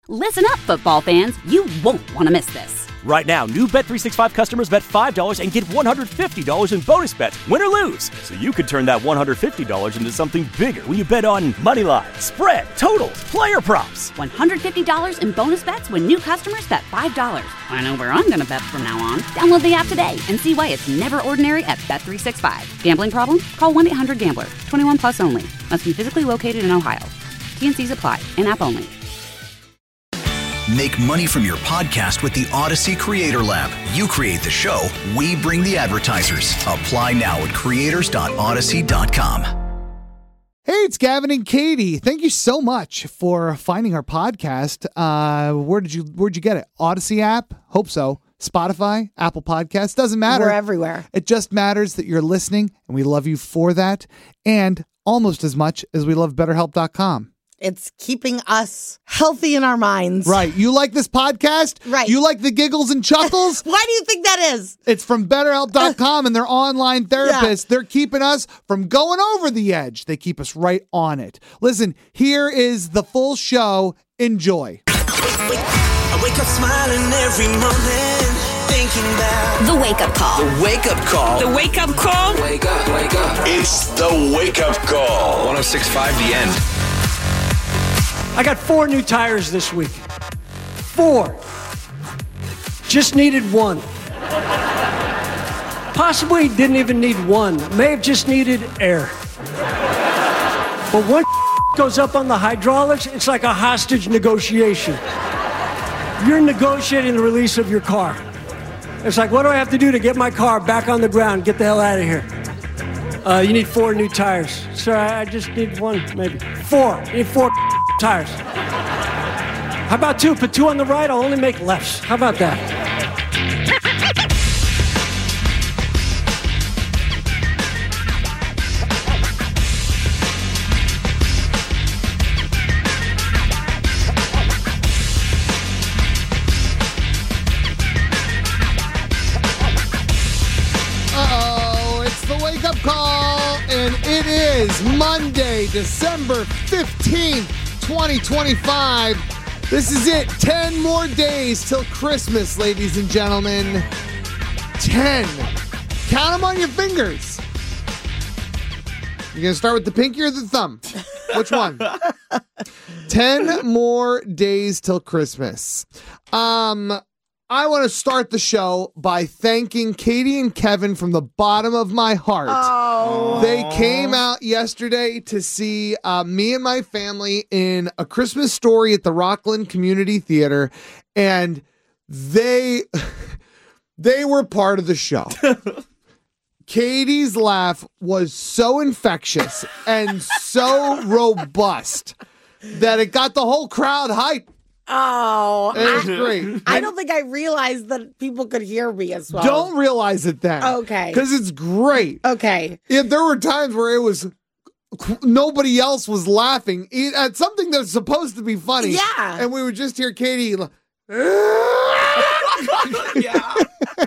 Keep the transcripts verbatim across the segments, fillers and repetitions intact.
Listen up, football fans. You won't want to miss this. Right now, new Bet three sixty-five customers bet five dollars and get one hundred fifty dollars in bonus bets, win or lose. So you could turn that one hundred fifty dollars into something bigger when you bet on money line, spread, totals, player props. one hundred fifty dollars in bonus bets when new customers bet five dollars. I know where I'm going to bet from now on. Download the app today and see why it's never ordinary at Bet three sixty-five. Gambling problem? Call one eight hundred gambler. twenty-one plus only. Must be physically located in Ohio. T N Cs apply. In-app only. Make money from your podcast with the Odyssey Creator Lab. You create the show, we bring the advertisers. Apply now at creators dot odyssey dot com. Hey, it's Gavin and Katie. Thank you so much for finding our podcast. Uh, where did you Where'd you get it? Odyssey app? Hope so. Spotify, Apple Podcasts, doesn't matter. We're everywhere. It just matters that you're listening, and we love you for that. And almost as much as we love better help dot com. It's keeping us healthy in our minds. Right. You like this podcast? Right. You like the giggles and chuckles? Why do you think that is? It's from better help dot com and their online therapists. Yeah. They're keeping us from going over the edge. They keep us right on it. Listen, here is the full show. Enjoy. I wake up smiling every morning, thinking about The Wake Up Call. the wake up call. The wake up call. Wake up, wake up. It's the Wake Up Call. one oh six point five The End. I got four new tires this week. Four. Just needed one. Possibly didn't even need one. May have just needed air. But once goes up on the hydraulics, it's like a hostage negotiation. You're negotiating the release of your car. It's like, what do I have to do to get my car back on the ground? Get the hell out of here. Uh, you need four new tires. Sir, I, I just need one, maybe. Four. You need four tires. How about two? Put two on the right, I'll only make lefts. How about that? And it is Monday, December fifteenth, twenty twenty-five. This is it. Ten more days till Christmas, ladies and gentlemen. Ten. Count them on your fingers. You're going to start with the pinky or the thumb? Which one? Ten more days till Christmas. Um... I want to start the show by thanking Katie and Kevin from the bottom of my heart. Oh. They came out yesterday to see uh, me and my family in A Christmas Story at the Rockland Community Theater, and they they were part of the show. Katie's laugh was so infectious and so robust that it got the whole crowd hyped. Oh, it was I, great. I don't think I realized that people could hear me as well. Don't realize it then. Okay. Because it's great. Okay. Yeah, there were times where it was, nobody else was laughing at something that's supposed to be funny. Yeah. And we would just hear Katie. Like, Yeah.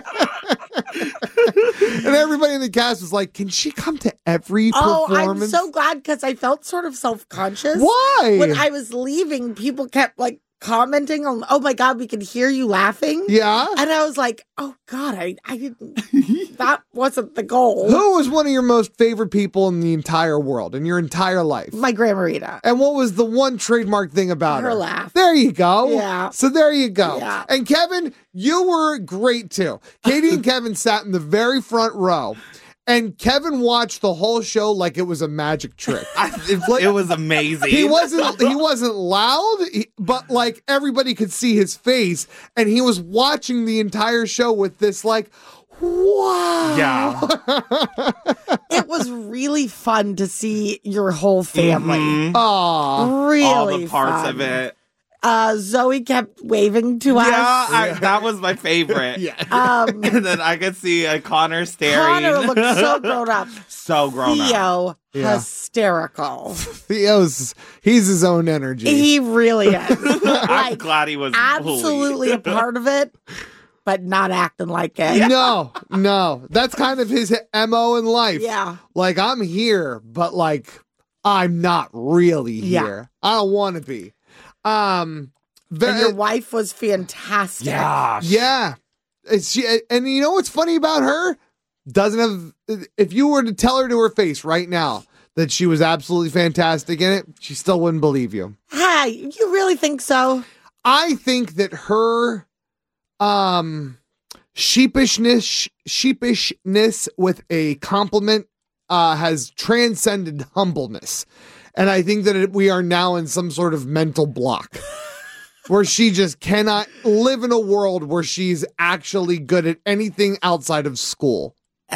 And everybody in the cast was like, can she come to every Oh, performance? I'm so glad because I felt sort of self-conscious. Why? When I was leaving, people kept like commenting on, oh my God, we could hear you laughing. Yeah. And I was like, oh God, I, I didn't, that wasn't the goal. Who was one of your most favorite people in the entire world, in your entire life? My Grandma Rita. And what was the one trademark thing about her? Her laugh. There you go. Yeah. So there you go. Yeah. And Kevin, you were great too. Katie and Kevin sat in the very front row. And Kevin watched the whole show like it was a magic trick. I, it, Like, it was amazing. He wasn't he wasn't loud, he- but like everybody could see his face, and he was watching the entire show with this like, wow. Yeah. It was really fun to see your whole family. Mhm. Aw. Really All the parts fun. of it. Uh, Zoe kept waving to Yeah, us. I, that was my favorite. Yeah. Um, And then I could see uh, Connor staring. Connor looked so grown up. So grown up. Theo, Yeah. hysterical. Theo's he's his own energy. He really is. I'm Like, glad he was absolutely a part of it, but not acting like it. No, no. That's kind of his M O in life. Yeah. Like, I'm here, but like I'm not really Yeah. here. I don't want to be. Um, Very, and your wife was fantastic. Yeah. Yeah. It's, she, and you know what's funny about her? Doesn't have, if you were to tell her to her face right now that she was absolutely fantastic in it, she still wouldn't believe you. Hey, you really think so? I think that her um, sheepishness, sheepishness with a compliment uh, has transcended humbleness. And I think that it, we are now in some sort of mental block where she just cannot live in a world where she's actually good at anything outside of school.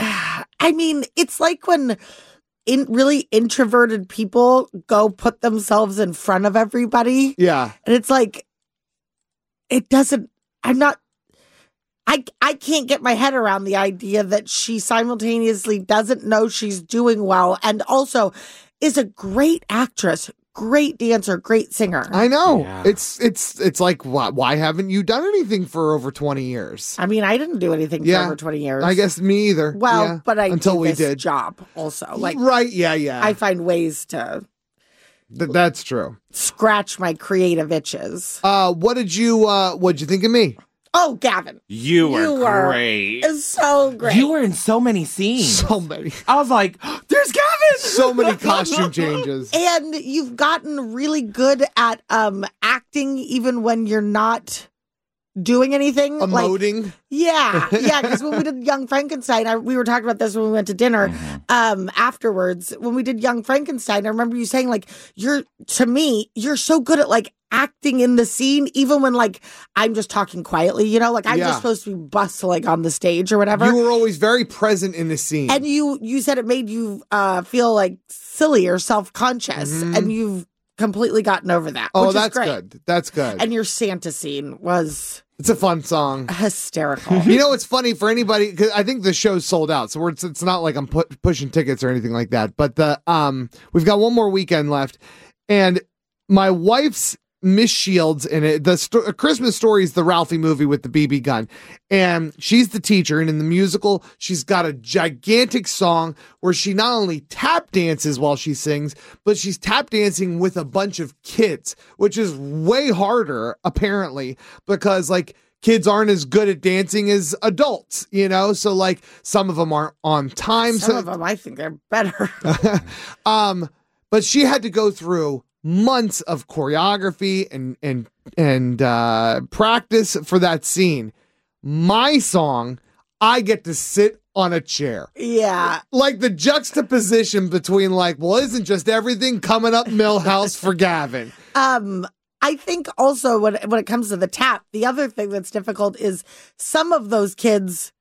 I mean, it's like when in really introverted people go put themselves in front of everybody. Yeah. And it's like, it doesn't, I'm not, I, I can't get my head around the idea that she simultaneously doesn't know she's doing well and also is a great actress, great dancer, great singer. I know. Yeah. It's it's it's like, why, why haven't you done anything for over twenty years? I mean, I didn't do anything Yeah. for over twenty years. I guess me either. Well, Yeah. but I until do we this did job also. Like, right, yeah, yeah. I find ways to Th- that's true. scratch my creative itches. Uh, what did you uh, what'd you think of me? Oh, Gavin. You were You were- great. It's so great. You were in so many scenes. So many, I was like, there's Gavin! so many costume changes. And you've gotten really good at um acting even when you're not doing anything. Like, Emoting. yeah, yeah. Because when we did Young Frankenstein, I, we were talking about this when we went to dinner. Mm-hmm. Um, afterwards, when we did Young Frankenstein, I remember you saying like, "You're to me, you're so good at like acting in the scene, even when like I'm just talking quietly. You know, like I'm Yeah. just supposed to be bustling on the stage or whatever." You were always very present in the scene. And you you said it made you uh, feel like silly or self conscious, Mhm. and you've completely gotten over that. oh, which that's is great. good. That's good. And your Santa scene was it's a fun song. hysterical. You know, it's funny for anybody because I think the show's sold out, so we're, it's, it's not like I'm pu- pushing tickets or anything like that. But the um, we've got one more weekend left, and my wife's Miss Shields in it. The sto- A Christmas Story is the Ralphie movie with the B B gun, and she's the teacher. And in the musical, she's got a gigantic song where she not only tap dances while she sings, but she's tap dancing with a bunch of kids, which is way harder apparently because like kids aren't as good at dancing as adults, you know. So like some of them aren't on time. Some so of them, I think they're better. um, but she had to go through months of choreography and and and uh, practice for that scene. My song, I get to sit on a chair. Yeah. Like the juxtaposition between like, well, isn't just everything coming up Millhouse for Gavin? Um, I think also when when it comes to the tap, the other thing that's difficult is some of those kids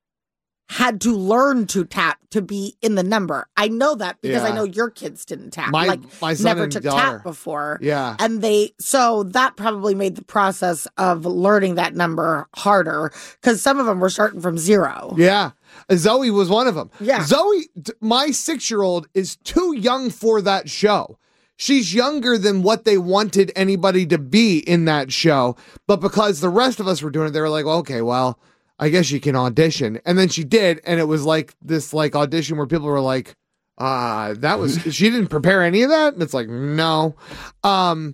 had to learn to tap to be in the number. I know that because I Yeah. know your kids didn't tap. My- like my son never and took daughter. tap before. Yeah. And they so that probably made the process of learning that number harder because some of them were starting from zero. Yeah. Zoe was one of them. Yeah. Zoe, t- my six-year-old is too young for that show. She's younger than what they wanted anybody to be in that show. But because the rest of us were doing it, they were like, well, okay, well, I guess you can audition. And then she did. And it was like this like audition where people were like, uh, that was, she didn't prepare any of that. And it's like, no. Um,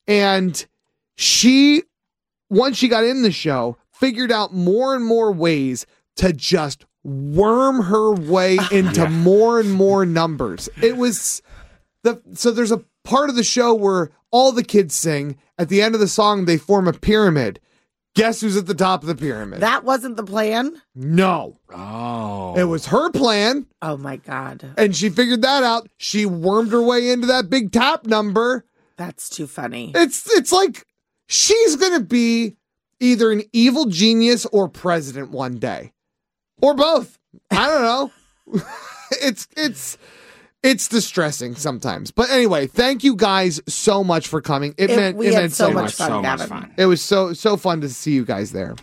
and she, once she got in the show, figured out more and more ways to just worm her way into Yeah. more and more numbers. It was the, so there's a part of the show where all the kids sing. At the end of the song, they form a pyramid. Guess who's at the top of the pyramid? That wasn't the plan. No. Oh. It was her plan, Oh my God. and she figured that out. She wormed her way into that big tap number. That's too funny. It's it's like she's gonna be either an evil genius or president one day. Or both. I don't know. it's it's it's distressing sometimes. But anyway, thank you guys so much for coming. It, It- meant we it had meant so so much much. fun, so much Gavin. fun. It was so so fun to see you guys there.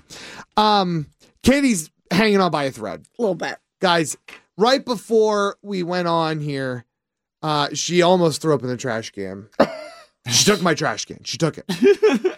Um, Katie's hanging on by a thread. A little bit. Guys, right before we went on here, uh, she almost threw up in the trash can. She took my trash can. She took it.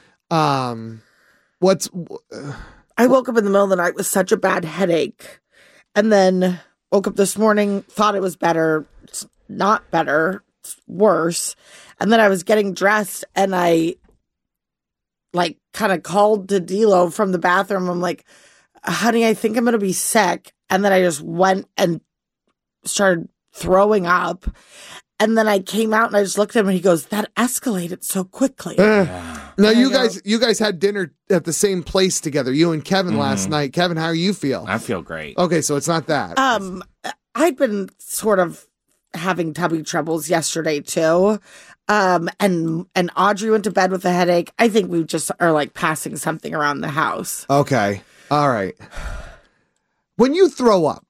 um, what's uh, I woke up in the middle of the night with such a bad headache. And then woke up this morning, thought it was better. It's not better. It's worse. And then I was getting dressed and I like kind of called to D-Lo from the bathroom. I'm like, honey, I think I'm going to be sick. And then I just went and started throwing up. And then I came out and I just looked at him and he goes, that escalated so quickly. Uh, now And you I go- guys, you guys had dinner at the same place together. You and Kevin last night. Kevin, how do you feel? I feel great. Okay, so it's not that. Um, I'd been sort of having tummy troubles yesterday too. Um, and and Audrey went to bed with a headache. I think we just are like passing something around the house. Okay, all right. When you throw up,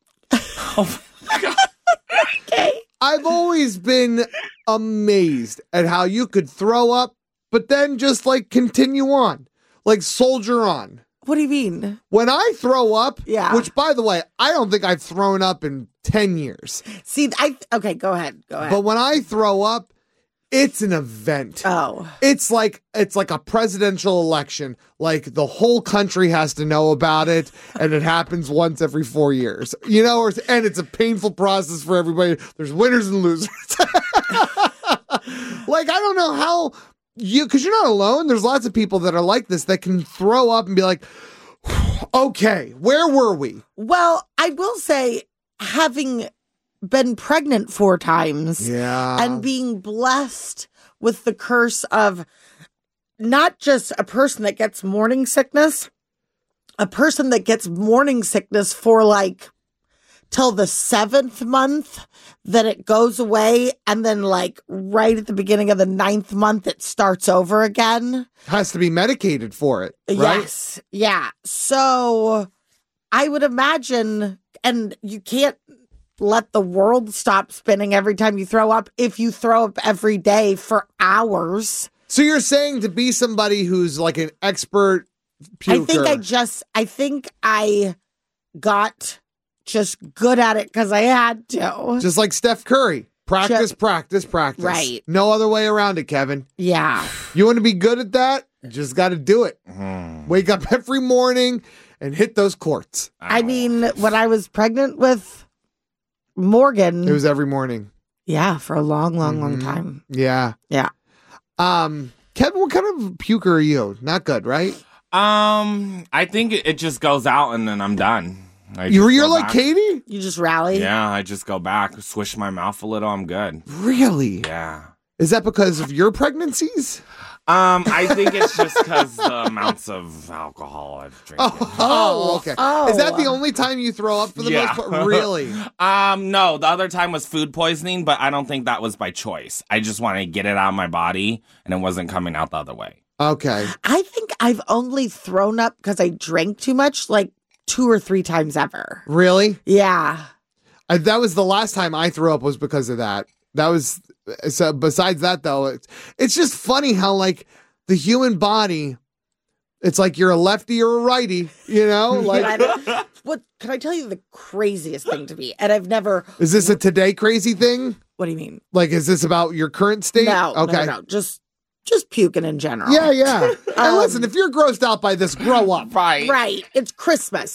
Okay. I've always been amazed at how you could throw up, but then just like continue on, like soldier on. What do you mean? When I throw up, Yeah. which by the way, I don't think I've thrown up in ten years, See, I okay. Go ahead. Go ahead. but when I throw up, it's an event. oh, It's like it's like a presidential election. Like the whole country has to know about it, and it happens once every four years. You know, or, and it's a painful process for everybody. There's winners and losers. Like I don't know how you, because you're not alone. There's lots of people that are like this that can throw up and be like, "Okay, where were we?" well, I will say, having been pregnant four times. Yeah, And being blessed with the curse of not just a person that gets morning sickness, a person that gets morning sickness for like till the seventh month, that it goes away. And then like right at the beginning of the ninth month, it starts over again. has to be medicated for it, right? Yes. Yeah. So I would imagine, and you can't let the world stop spinning every time you throw up if you throw up every day for hours. So you're saying to be somebody who's like an expert puker. I think I just, I think I got just good at it because I had to. just like Steph Curry. Practice, Just- practice, practice. Right. No other way around it, Kevin. Yeah. You want to be good at that? You just got to do it. Wake up every morning and hit those courts. I mean, when I was pregnant with Morgan, It was every morning. yeah, for a long, long, long Mhm. time. Yeah. Yeah. Um, Kevin, what kind of puker are you? Not good, right? Um, I think it, it just goes out and then I'm done. I You, just you're go like back. Katie? You just rally. Yeah, I just go back, swish my mouth a little, I'm good. Really? Yeah. Is that because of your pregnancies? Um, I think it's just because the amounts of alcohol I've drank. Oh, oh, okay. Oh. Is that the only time you throw up for the Yeah. most part? Really? Um, no, the other time was food poisoning, but I don't think that was by choice. I just wanted to get it out of my body, and it wasn't coming out the other way. Okay. I think I've only thrown up because I drank too much, like two or three times ever. Really? Yeah. I, that was the last time I threw up was because of that. That was so. Besides that, though, it's it's just funny how like the human body, it's like you're a lefty or a righty. You know, like I don't- what can I tell you the craziest thing to me? And I've never. is this a today crazy thing? What do you mean? Like, is this about your current state? No, Okay. no, no, just just puking in general. Yeah, yeah. and Um, listen, if you're grossed out by this, grow up. Right. Right. It's Christmas.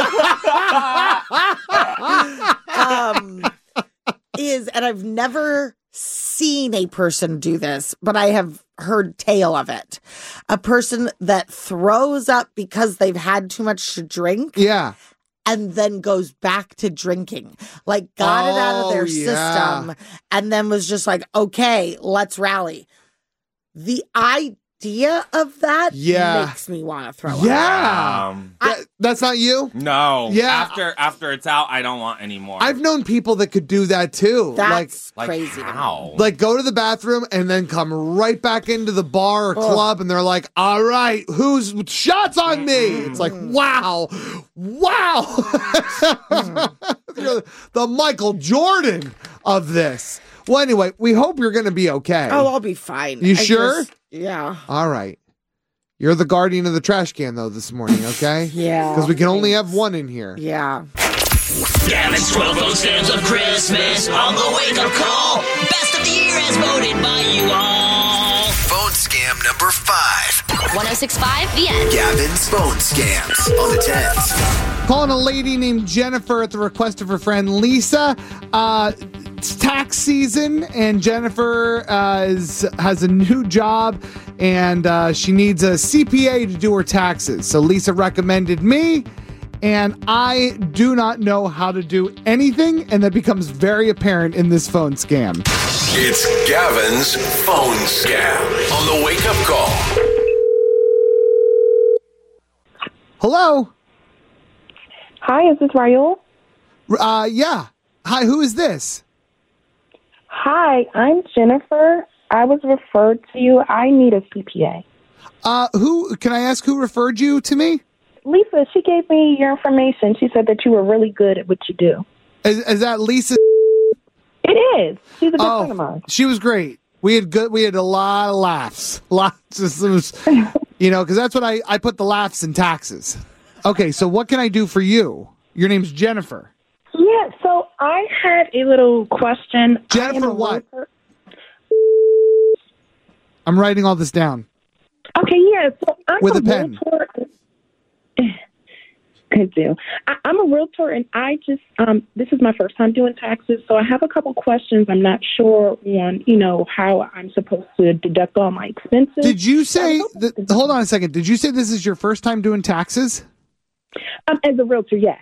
um, is, and I've never seen a person do this, but I have heard tale of it. A person that throws up because they've had too much to drink Yeah. and then goes back to drinking. Like got it out of their Oh, yeah. system and then was just like, okay, let's rally. The idea of that Yeah. makes me want to throw up. Yeah. Um, That- that's not you? no. Yeah. After after it's out, I don't want any more. I've known people that could do that too. That's like crazy. to me. how? Like go to the bathroom and then come right back into the bar or club and they're like, all right, who's shots on me? It's like, wow, wow. You're the Michael Jordan of this. Well, anyway, we hope you're going to be okay. Oh, I'll be fine. You I sure? just- yeah. All right. You're the guardian of the trash can, though, this morning, okay? Yeah. Because we can only have one in here. Yeah. Gavin's twelve phone scams of Christmas on the wake up call. Best of the year as voted by you all. Phone scam number five. one oh six point five The End. Gavin's phone scams on the tens. Calling a lady named Jennifer at the request of her friend Lisa. Uh, It's tax season, and Jennifer uh, is, has a new job, and uh, she needs a C P A to do her taxes. So Lisa recommended me, and I do not know how to do anything, and that becomes very apparent in this phone scam. It's Gavin's phone scam on the Wake Up Call. Hello? Hi, is this Raul? Uh, yeah. Hi, who is this? Hi, I'm Jennifer. I was referred to you. I need a C P A. Uh, who, can I ask who referred you to me? Lisa, she gave me your information. She said that you were really good at what you do. Is, is that Lisa? It is. She's a good oh, friend of mine. She was great. We had good, we had a lot of laughs. Lots of, was, you know, because that's what I, I put the laughs in taxes. Okay, so what can I do for you? Your name's Jennifer. Yeah, so I had a little question. Jennifer what? Realtor. I'm writing all this down. Okay, yeah, so I'm With a, a pen. realtor. Good deal. I, I'm a realtor, and I just, um, this is my first time doing taxes, so I have a couple questions. I'm not sure on, you know, how I'm supposed to deduct all my expenses. Did you say, th- hold on a second, did you say this is your first time doing taxes? Um, as a realtor, yes.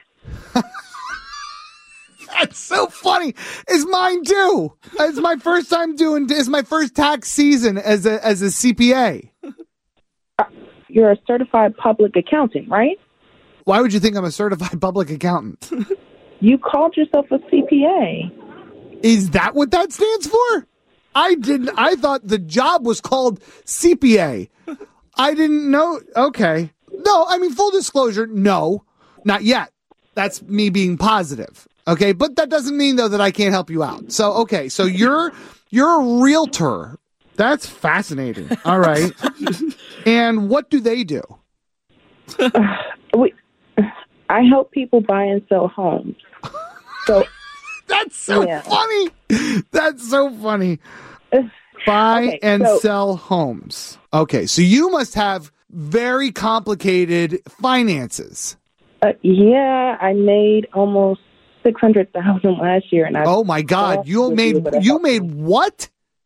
That's so funny. It's mine too. It's my first time doing, it's my first tax season as a, as a C P A. Uh, you're a certified public accountant, right? Why would you think I'm a certified public accountant? You called yourself a C P A. Is that what that stands for? I didn't. I thought the job was called C P A. I didn't know. Okay. No, I mean, full disclosure, no, not yet. That's me being positive. Okay. But that doesn't mean, though, that I can't help you out. So, okay. So you're you're a realtor. That's fascinating. All right. And what do they do? Uh, we, I help people buy and sell homes. So that's so yeah. funny. That's so funny. Buy okay, and so, sell homes. Okay, so you must have very complicated finances. Uh, yeah, I made almost six hundred thousand last year, and I. Oh my God! You made you made what?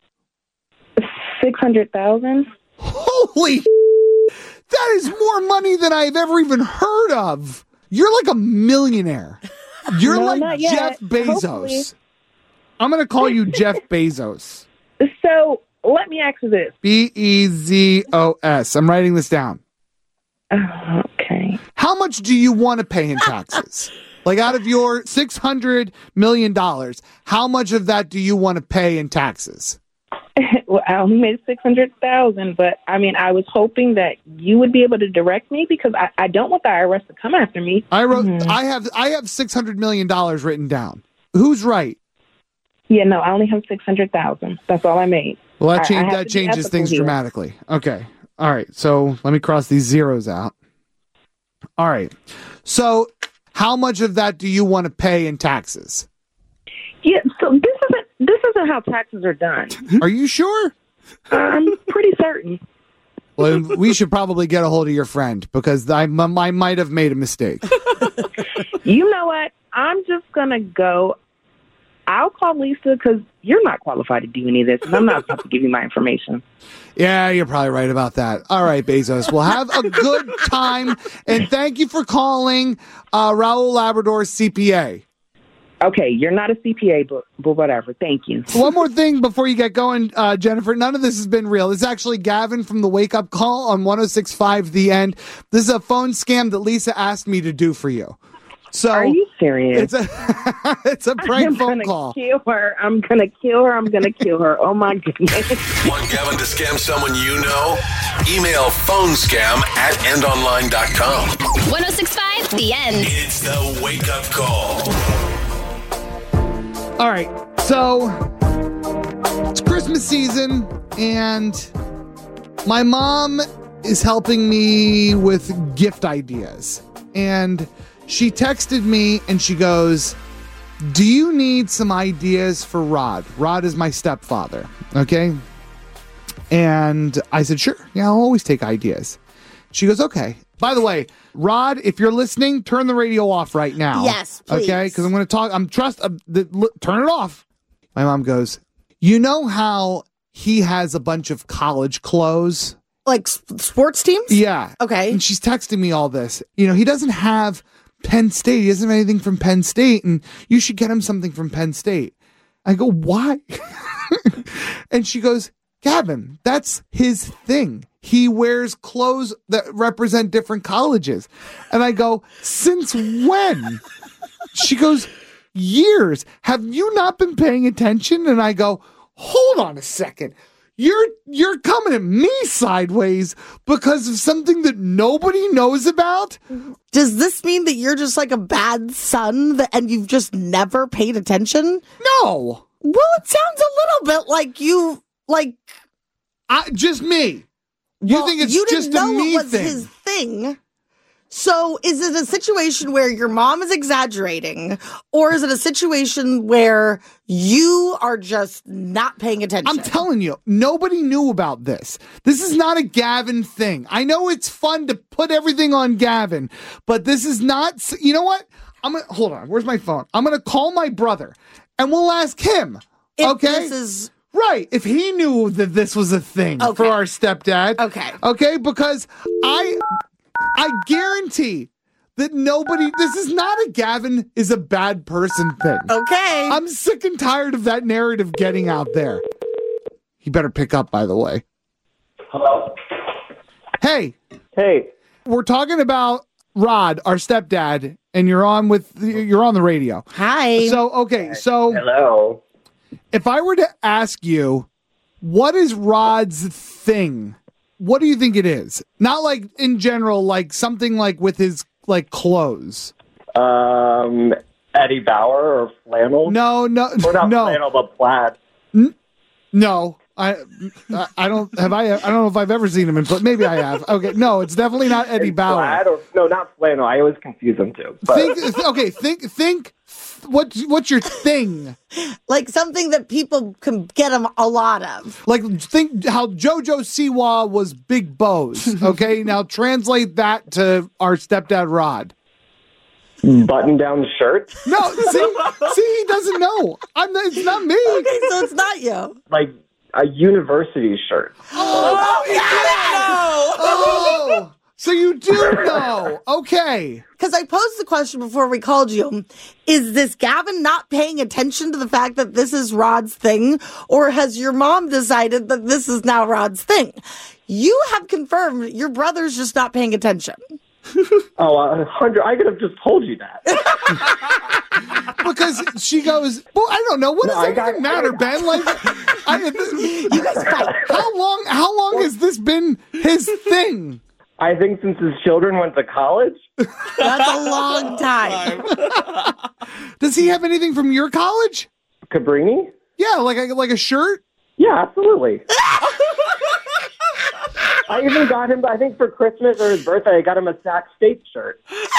Six hundred thousand. Holy! That is more money than I've ever even heard of. You're like a millionaire. You're no, like Jeff Bezos. Hopefully. I'm going to call you Jeff Bezos. So let me ask you this. B E Z O S. I'm writing this down. Uh, okay. How much do you want to pay in taxes? Like out of your six hundred million dollars, how much of that do you want to pay in taxes? Well, I only made six hundred thousand, but I mean, I was hoping that you would be able to direct me because I, I don't want the I R S to come after me. I wrote, mm-hmm. I have, I have six hundred million dollars written down. Who's right? Yeah, no, I only have six hundred thousand. That's all I made. Well, that, change, I, I that changes things here. dramatically. Okay. All right. So let me cross these zeros out. All right. So how much of that do you want to pay in taxes? Yeah. So this isn't, this isn't how taxes are done. Are you sure? I'm pretty certain. Well, we should probably get a hold of your friend because I, I might have made a mistake. You know what? I'm just going to go. I'll call Lisa because you're not qualified to do any of this, and I'm not about to give you my information. Yeah, you're probably right about that. All right, Bezos. Well, have a good time, and thank you for calling uh, Raul Labrador C P A. Okay, you're not a C P A, but, but whatever. Thank you. One more thing before you get going, uh, Jennifer. None of this has been real. This is actually Gavin from the Wake Up Call on one oh six point five The End. This is a phone scam that Lisa asked me to do for you. So, are you serious? It's a it's a prank I'm phone gonna call. Kill her. I'm gonna kill her. I'm gonna kill her. Oh my goodness! Want Gavin to scam someone you know? Email phonescam at end online dot com. one oh six point five The End. It's the Wake Up Call. All right, so it's Christmas season, and my mom is helping me with gift ideas, and she texted me and she goes, do you need some ideas for Rod? Rod is my stepfather, okay? And I said, sure. Yeah, I'll always take ideas. She goes, okay. By the way, Rod, if you're listening, turn the radio off right now. Yes, please. Okay, because I'm going to talk. I'm trust. Uh, the, look, turn it off. My mom goes, you know how he has a bunch of college clothes? Like s- sports teams? Yeah. Okay. And she's texting me all this. You know, he doesn't have Penn State. He doesn't have anything from Penn State, and you should get him something from Penn State. I go, why? And she goes, Gavin, that's his thing. He wears clothes that represent different colleges. And I go, since when? She goes, years. Have you not been paying attention? And I go, hold on a second. You're you're coming at me sideways because of something that nobody knows about? Does this mean that you're just like a bad son that, and you've just never paid attention? No. Well, it sounds a little bit like you, like... I, just me. You well, think it's you just didn't a know me it was thing? his thing. So is it a situation where your mom is exaggerating, or is it a situation where you are just not paying attention? I'm telling you, nobody knew about this. This is not a Gavin thing. I know it's fun to put everything on Gavin, but this is not, you know what? I'm going to, hold on, where's my phone? I'm going to call my brother and we'll ask him. If okay? This is... Right, if he knew that this was a thing okay. for our stepdad. Okay. Okay, because I... I guarantee that nobody, this is not a Gavin is a bad person thing. Okay. I'm sick and tired of that narrative getting out there. He better pick up, by the way. Hello. Hey. Hey. We're talking about Rod, our stepdad, and you're on with, you're on the radio. Hi. So, okay, so. Hello. If I were to ask you, what is Rod's thing? What do you think it is? Not like in general, like something like with his like clothes. Um, Eddie Bauer or flannel? No, no, or not no. flannel, but plaid. N- no, I, I, I don't have I. I don't know if I've ever seen him in, but maybe I have. Okay, no, it's definitely not Eddie Bauer. Plaid or no, not flannel. I always confuse them too. But. Think, okay, think, think. What, what's your thing? Like something that people can get him a lot of. Like, think how JoJo Siwa was Big Bows. Okay, now translate that to our stepdad Rod. Button down shirt? No, see, see, he doesn't know. I'm not, it's not me. Okay, so it's not you. Like a university shirt. Oh, oh yeah! Oh, so you do know. Okay. Because I posed the question before we called you. Is this Gavin not paying attention to the fact that this is Rod's thing? Or has your mom decided that this is now Rod's thing? You have confirmed your brother's just not paying attention. Oh, a hundred. I could have just told you that. Because she goes, well, I don't know. What does No, I that got- even matter, Ben? Like, I, You guys fight. how long? How long has this been his thing? I think since his children went to college. That's a long time. Does he have anything from your college? Cabrini? Yeah, like a, like a shirt? Yeah, absolutely. I even got him, I think for Christmas or his birthday, I got him a Sac State shirt.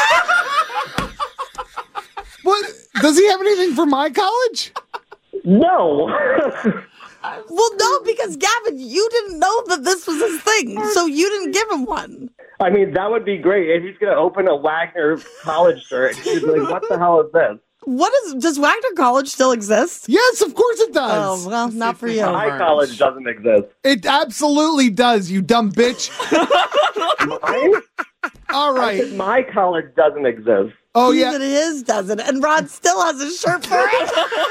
What? Does he have anything from my college? No. Well, no, because Gavin, you didn't know that this was his thing, so you didn't give him one. I mean, that would be great if he's going to open a Wagner college shirt. He's like, what the hell is this? What is, does Wagner College still exist? Yes, of course it does. Oh, well, not for you. My college doesn't exist. It absolutely does, you dumb bitch. Mine? All I right. said my college doesn't exist. Oh, Even yeah. his doesn't, and Rod still has a shirt for it.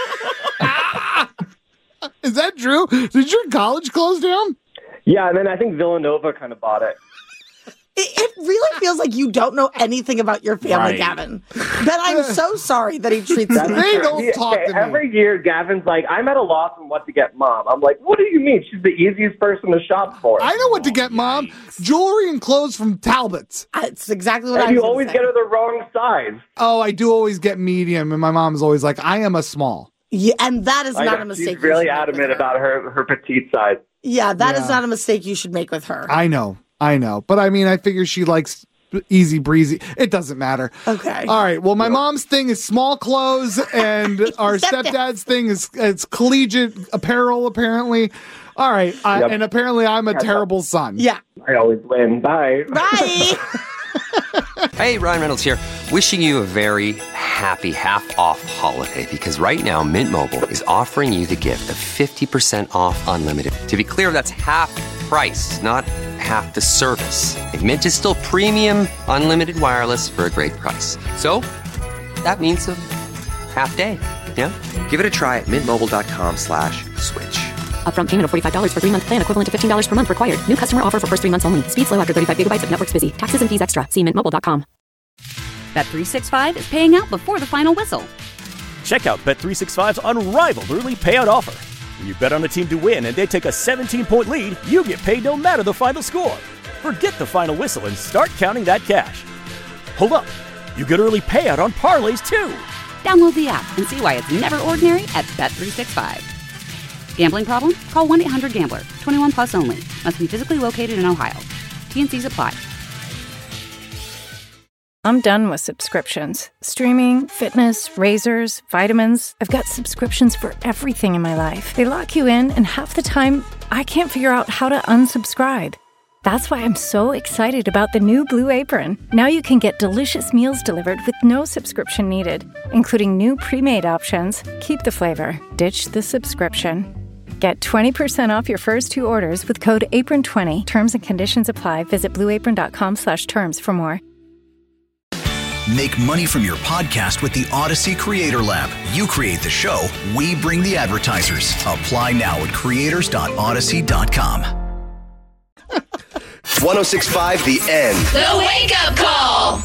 Is that true? Did your college close down? Yeah, and then I think Villanova kind of bought it. It, it really feels like you don't know anything about your family, Right. Gavin. Ben, I'm so sorry that he treats That's you. They true. don't He- talk okay, to me. Every year, Gavin's like, I'm at a loss on what to get mom. I'm like, what do you mean? She's the easiest person to shop for. I know what to get, Mom. Jewelry and clothes from Talbot's. It's exactly what I And was you always say. get her the wrong size. Oh, I do always get medium, and my mom's always like, I am a small. Yeah, and that is I not know, a mistake. She's you really should make adamant with her. about her, her petite size. Yeah, that is Yeah. not a mistake you should make with her. I know. I know. But I mean, I figure she likes easy breezy. It doesn't matter. Okay. All right. Well, my mom's thing is small clothes, and our Stepdad. stepdad's thing is it's collegiate apparel, apparently. All right. I, Yep. And apparently I'm a terrible son. Yeah. I always win. Bye. Bye. Hey, Ryan Reynolds here, wishing you a very happy happy half-off holiday because right now Mint Mobile is offering you the gift of fifty percent off unlimited. To be clear, that's half price, not half the service. And Mint is still premium unlimited wireless for a great price. So that means a half day. Yeah? Give it a try at mintmobile.com slash switch. Upfront payment of forty-five dollars for three-month plan equivalent to fifteen dollars per month required. New customer offer for first three months only. Speed slow after thirty-five gigabytes if network's busy. Taxes and fees extra. See mint mobile dot com. Bet three sixty-five is paying out before the final whistle. Check out Bet three sixty-five's unrivaled early payout offer. When you bet on a team to win and they take a seventeen-point lead, you get paid no matter the final score. Forget the final whistle and start counting that cash. Hold up. You get early payout on parlays, too. Download the app and see why it's never ordinary at Bet three sixty-five. Gambling problem? Call one eight hundred gambler. twenty-one plus only. Must be physically located in Ohio. T N Cs apply. I'm done with subscriptions. Streaming, fitness, razors, vitamins. I've got subscriptions for everything in my life. They lock you in, and half the time, I can't figure out how to unsubscribe. That's why I'm so excited about the new Blue Apron. Now you can get delicious meals delivered with no subscription needed, including new pre-made options. Keep the flavor, ditch the subscription. Get twenty percent off your first two orders with code apron twenty. Terms and conditions apply. Visit blueapron.com slash terms for more. Make money from your podcast with the Odyssey Creator Lab. You create the show, we bring the advertisers. Apply now at creators dot odyssey dot com. one oh six point five The End. The Wake Up Call.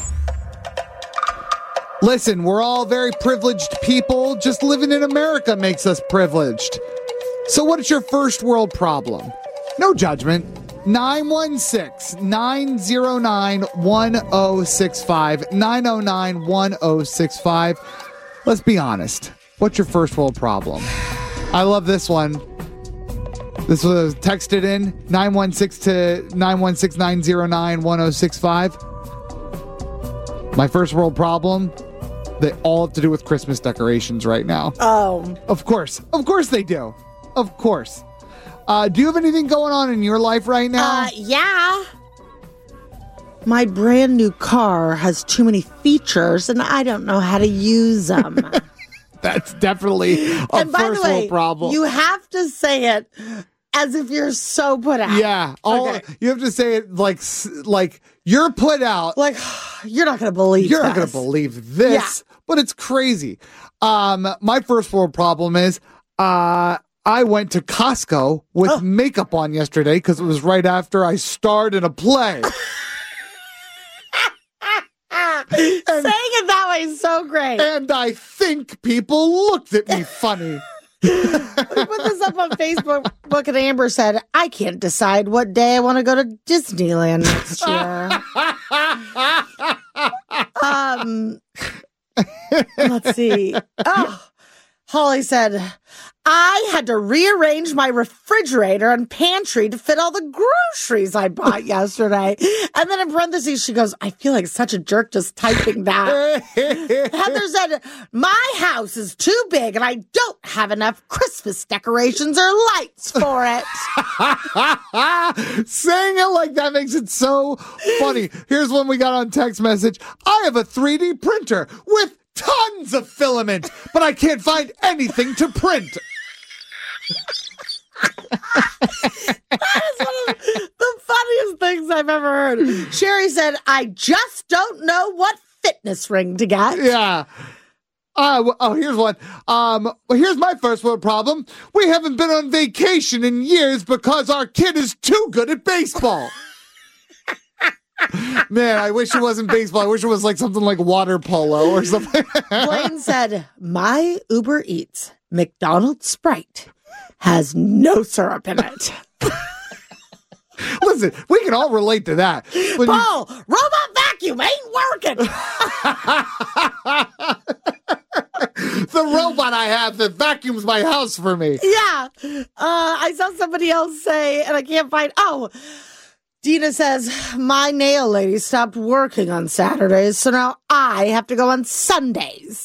Listen, we're all very privileged people. Just living in America makes us privileged. So what is your first world problem? No judgment. nine one six, nine oh nine, one oh six five. nine oh nine, one oh six five. Let's be honest. What's your first world problem? I love this one. This was texted in nine one six to nine one six, nine oh nine, one oh six five. My first world problem, they all have to do with Christmas decorations right now. Oh. Of course. Of course they do. Of course. Uh, do you have anything going on in your life right now? Uh, yeah. My brand new car has too many features and I don't know how to use them. That's definitely a and by first the way, world problem. You have to say it as if you're so put out. Yeah. All, Okay. You have to say it like like you're put out. Like, you're not going to believe You're this. not going to believe this. Yeah. But it's crazy. Um, my first world problem is uh, I went to Costco with Oh. makeup on yesterday because it was right after I starred in a play. Saying it that way is so great. And I think people looked at me funny. We put this up on Facebook, Book and Amber said, I can't decide what day I want to go to Disneyland next year. um, let's see. Oh, Holly said, I had to rearrange my refrigerator and pantry to fit all the groceries I bought yesterday. And then in parentheses, she goes, I feel like such a jerk just typing that. Heather said, my house is too big and I don't have enough Christmas decorations or lights for it. Saying it like that makes it so funny. Here's one we got on text message. I have a three D printer with tons of filament, but I can't find anything to print. That is one of the funniest things I've ever heard. Sherry said, I just don't know what fitness ring to get. Yeah. Uh, oh, here's one. Um, well, here's my first world problem. We haven't been on vacation in years because our kid is too good at baseball. Man, I wish it wasn't baseball. I wish it was like something like water polo or something. Blaine said, my Uber Eats McDonald's Sprite has no syrup in it. Listen, we can all relate to that. When Paul, you... robot vacuum ain't working. The robot I have that vacuums my house for me. Yeah. Uh, I saw somebody else say, and I can't find, oh, Dina says, my nail lady stopped working on Saturdays, so now I have to go on Sundays.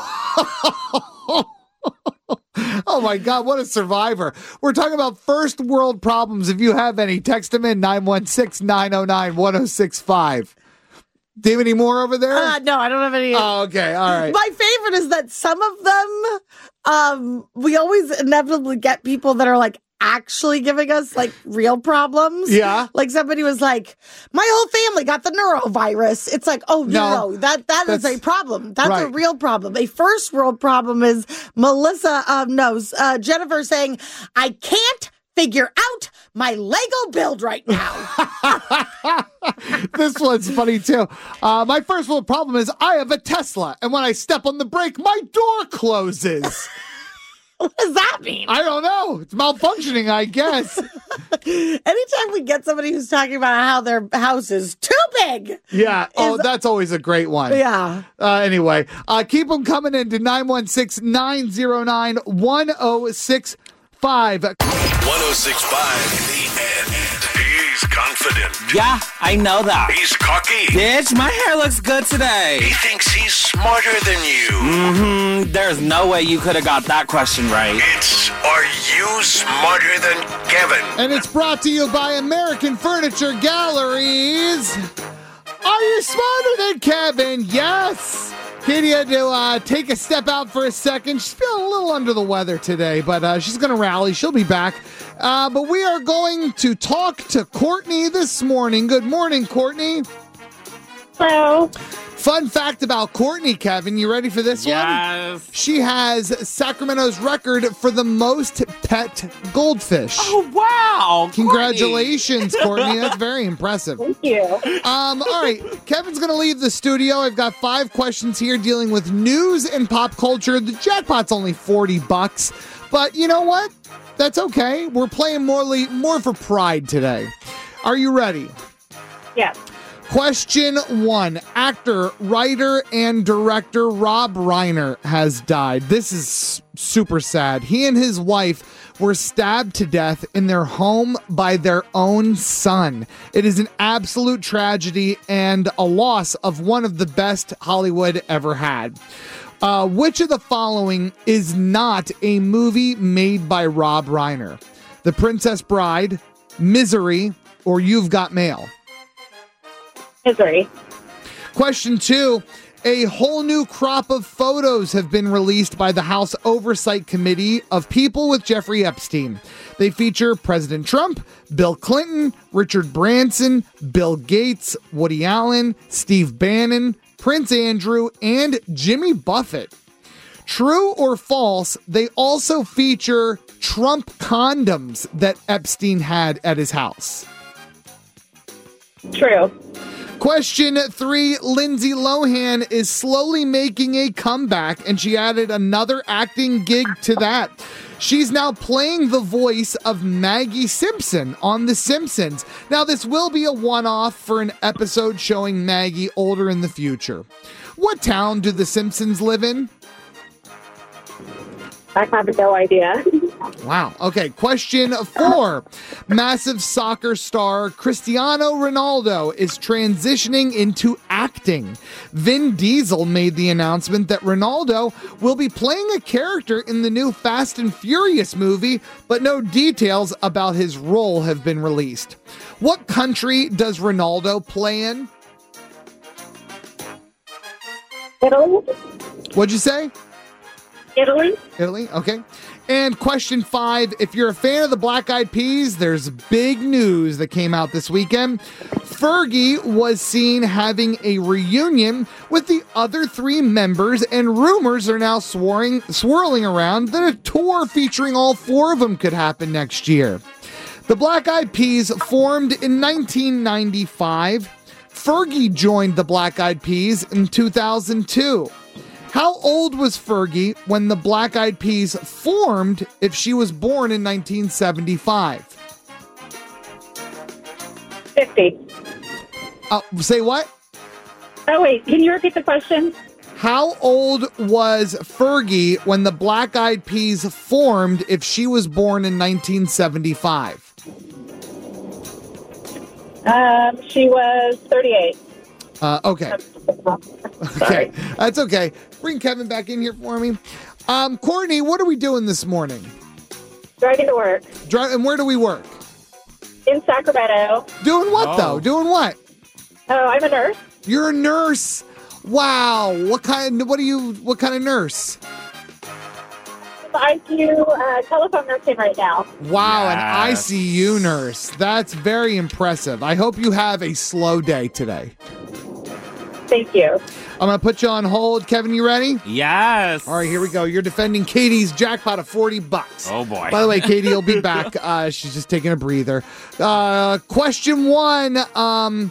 Oh my God, what a survivor. We're talking about first world problems. If you have any, text them in nine one six, nine oh nine, one oh six five. Do you have any more over there? Uh, no, I don't have any. Oh, okay. All right. My favorite is that some of them, um, we always inevitably get people that are like actually giving us like real problems. Yeah. Like somebody was like, my whole family got the neurovirus. It's like, oh, no, no that, that is a problem. That's right. A real problem. A first world problem is Melissa um, knows, uh, Jennifer saying, I can't figure out my Lego build right now. This one's funny, too. Uh, my first world problem is I have a Tesla, and when I step on the brake, my door closes. What does that mean? I don't know. It's malfunctioning, I guess. Anytime we get somebody who's talking about how their house is too big. Yeah. Oh, is, that's always a great one. Yeah. Uh, anyway, uh, keep them coming in to nine one six, nine zero nine, one oh six five. one oh six point five The End. He's confident. Yeah, I know that. He's cocky. Bitch, my hair looks good today. He thinks he's smarter than you. Mm-hmm. There's no way you could have got that question right. It's, are you smarter than Kevin? And it's brought to you by American Furniture Galleries. Are you smarter than Kevin? Yes. Katie had to uh, take a step out for a second. She's feeling a little under the weather today, but uh, she's going to rally. She'll be back. Uh, but we are going to talk to Courtney this morning. Good morning, Courtney. Hello. Fun fact about Courtney, Kevin. You ready for this yes. one? She has Sacramento's record for the most pet goldfish. Oh, wow. Congratulations, Courtney. Courtney. That's very impressive. Thank you. Um, all right. Kevin's going to leave the studio. I've got five questions here dealing with news and pop culture. The jackpot's only forty bucks. But you know what? That's okay. We're playing more, le- more for pride today. Are you ready? Yes. Question one. Actor, writer, and director Rob Reiner has died. This is super sad. He and his wife were stabbed to death in their home by their own son. It is an absolute tragedy and a loss of one of the best Hollywood ever had. Uh, which of the following is not a movie made by Rob Reiner? The Princess Bride, Misery, or You've Got Mail? Misery. Question two. A whole new crop of photos have been released by the House Oversight Committee of people with Jeffrey Epstein. They feature President Trump, Bill Clinton, Richard Branson, Bill Gates, Woody Allen, Steve Bannon, Prince Andrew, and Jimmy Buffett. True or false, they also feature Trump condoms that Epstein had at his house. True. Question three, Lindsay Lohan is slowly making a comeback, and she added another acting gig to that. She's now playing the voice of Maggie Simpson on The Simpsons. Now, this will be a one-off for an episode showing Maggie older in the future. What town do The Simpsons live in? I have no idea. Wow. Okay. Question four. Massive soccer star Cristiano Ronaldo is transitioning into acting. Vin Diesel made the announcement that Ronaldo will be playing a character in the new Fast and Furious movie, but no details about his role have been released. What country does Ronaldo play in? Italy. What'd you say? Italy. Italy, okay. And question five, if you're a fan of the Black Eyed Peas, there's big news that came out this weekend. Fergie was seen having a reunion with the other three members, and rumors are now swirling, swirling around that a tour featuring all four of them could happen next year. The Black Eyed Peas formed in nineteen ninety-five. Fergie joined the Black Eyed Peas in two thousand two. How old was Fergie when the Black Eyed Peas formed if she was born in nineteen seventy-five? fifty. Uh, say what? Oh, wait. Can you repeat the question? How old was Fergie when the Black Eyed Peas formed if she was born in nineteen seventy-five? Um, she was thirty-eight. Uh, okay. Okay. That's okay. Bring Kevin back in here for me. Um, Courtney, what are we doing this morning? Driving to work. Drive, and where do we work? In Sacramento. Doing what, Oh. though? Doing what? Oh, I'm a nurse. You're a nurse. Wow. What kind? What do you? What kind of nurse? I do uh, telephone nursing right now. Wow, Yes. an I C U nurse. That's very impressive. I hope you have a slow day today. Thank you. I'm going to put you on hold. Kevin, you ready? Yes. All right, here we go. You're defending Katie's jackpot of forty bucks. Oh, boy. By the way, Katie will be back. Uh, she's just taking a breather. Uh, question one. Um,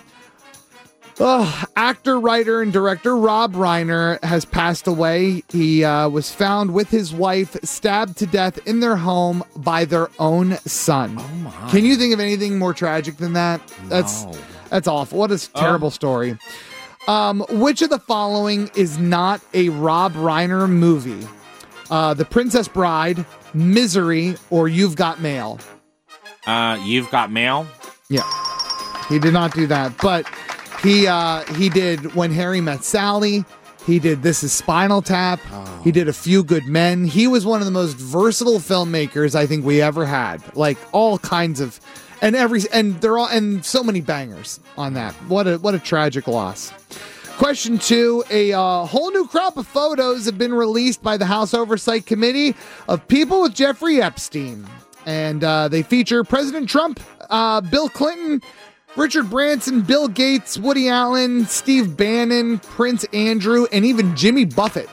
oh, actor, writer, and director Rob Reiner has passed away. He uh, was found with his wife stabbed to death in their home by their own son. Oh, my. Can you think of anything more tragic than that? That's No. that's awful. What a terrible Oh. story. Um, which of the following is not a Rob Reiner movie? Uh, The Princess Bride, Misery, or You've Got Mail? Uh, You've Got Mail? Yeah, he did not do that, but he uh, he did When Harry Met Sally. He did This Is Spinal Tap. Oh. He did A Few Good Men. He was one of the most versatile filmmakers I think we ever had. Like all kinds of, and every and they're all and so many bangers on that. What a what a tragic loss. Question two, a uh, whole new crop of photos have been released by the House Oversight Committee of people with Jeffrey Epstein. And uh, they feature President Trump, uh, Bill Clinton, Richard Branson, Bill Gates, Woody Allen, Steve Bannon, Prince Andrew, and even Jimmy Buffett.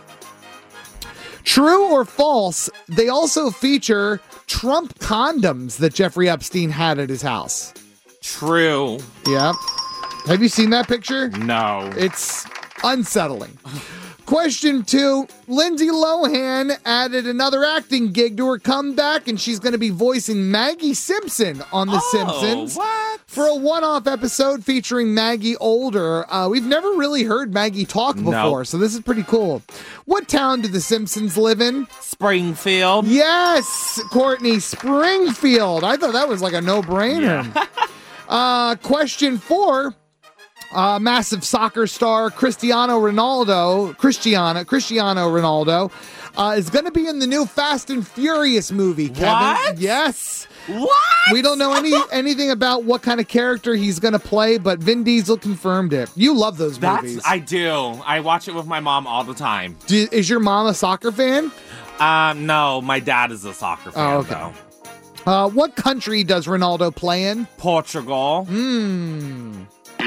True or false, they also feature Trump condoms that Jeffrey Epstein had at his house. True. Yep. Have you seen that picture? No. It's unsettling. Question two, Lindsay Lohan added another acting gig to her comeback, and she's going to be voicing Maggie Simpson on The Oh, Simpsons. what? For a one-off episode featuring Maggie older. Uh, we've never really heard Maggie talk before, No. so this is pretty cool. What town do The Simpsons live in? Springfield. Yes, Courtney, Springfield. I thought that was like a no-brainer. uh, question four. Uh, massive soccer star Cristiano Ronaldo, Cristiano, Cristiano Ronaldo, uh, is going to be in the new Fast and Furious movie, Kevin. What? Yes. What? We don't know any anything about what kind of character he's going to play, but Vin Diesel confirmed it. You love those That's, movies. I do. I watch it with my mom all the time. Do, is your mom a soccer fan? Um, no, my dad is a soccer fan, Oh, okay. though. Uh, what country does Ronaldo play in? Portugal. Hmm.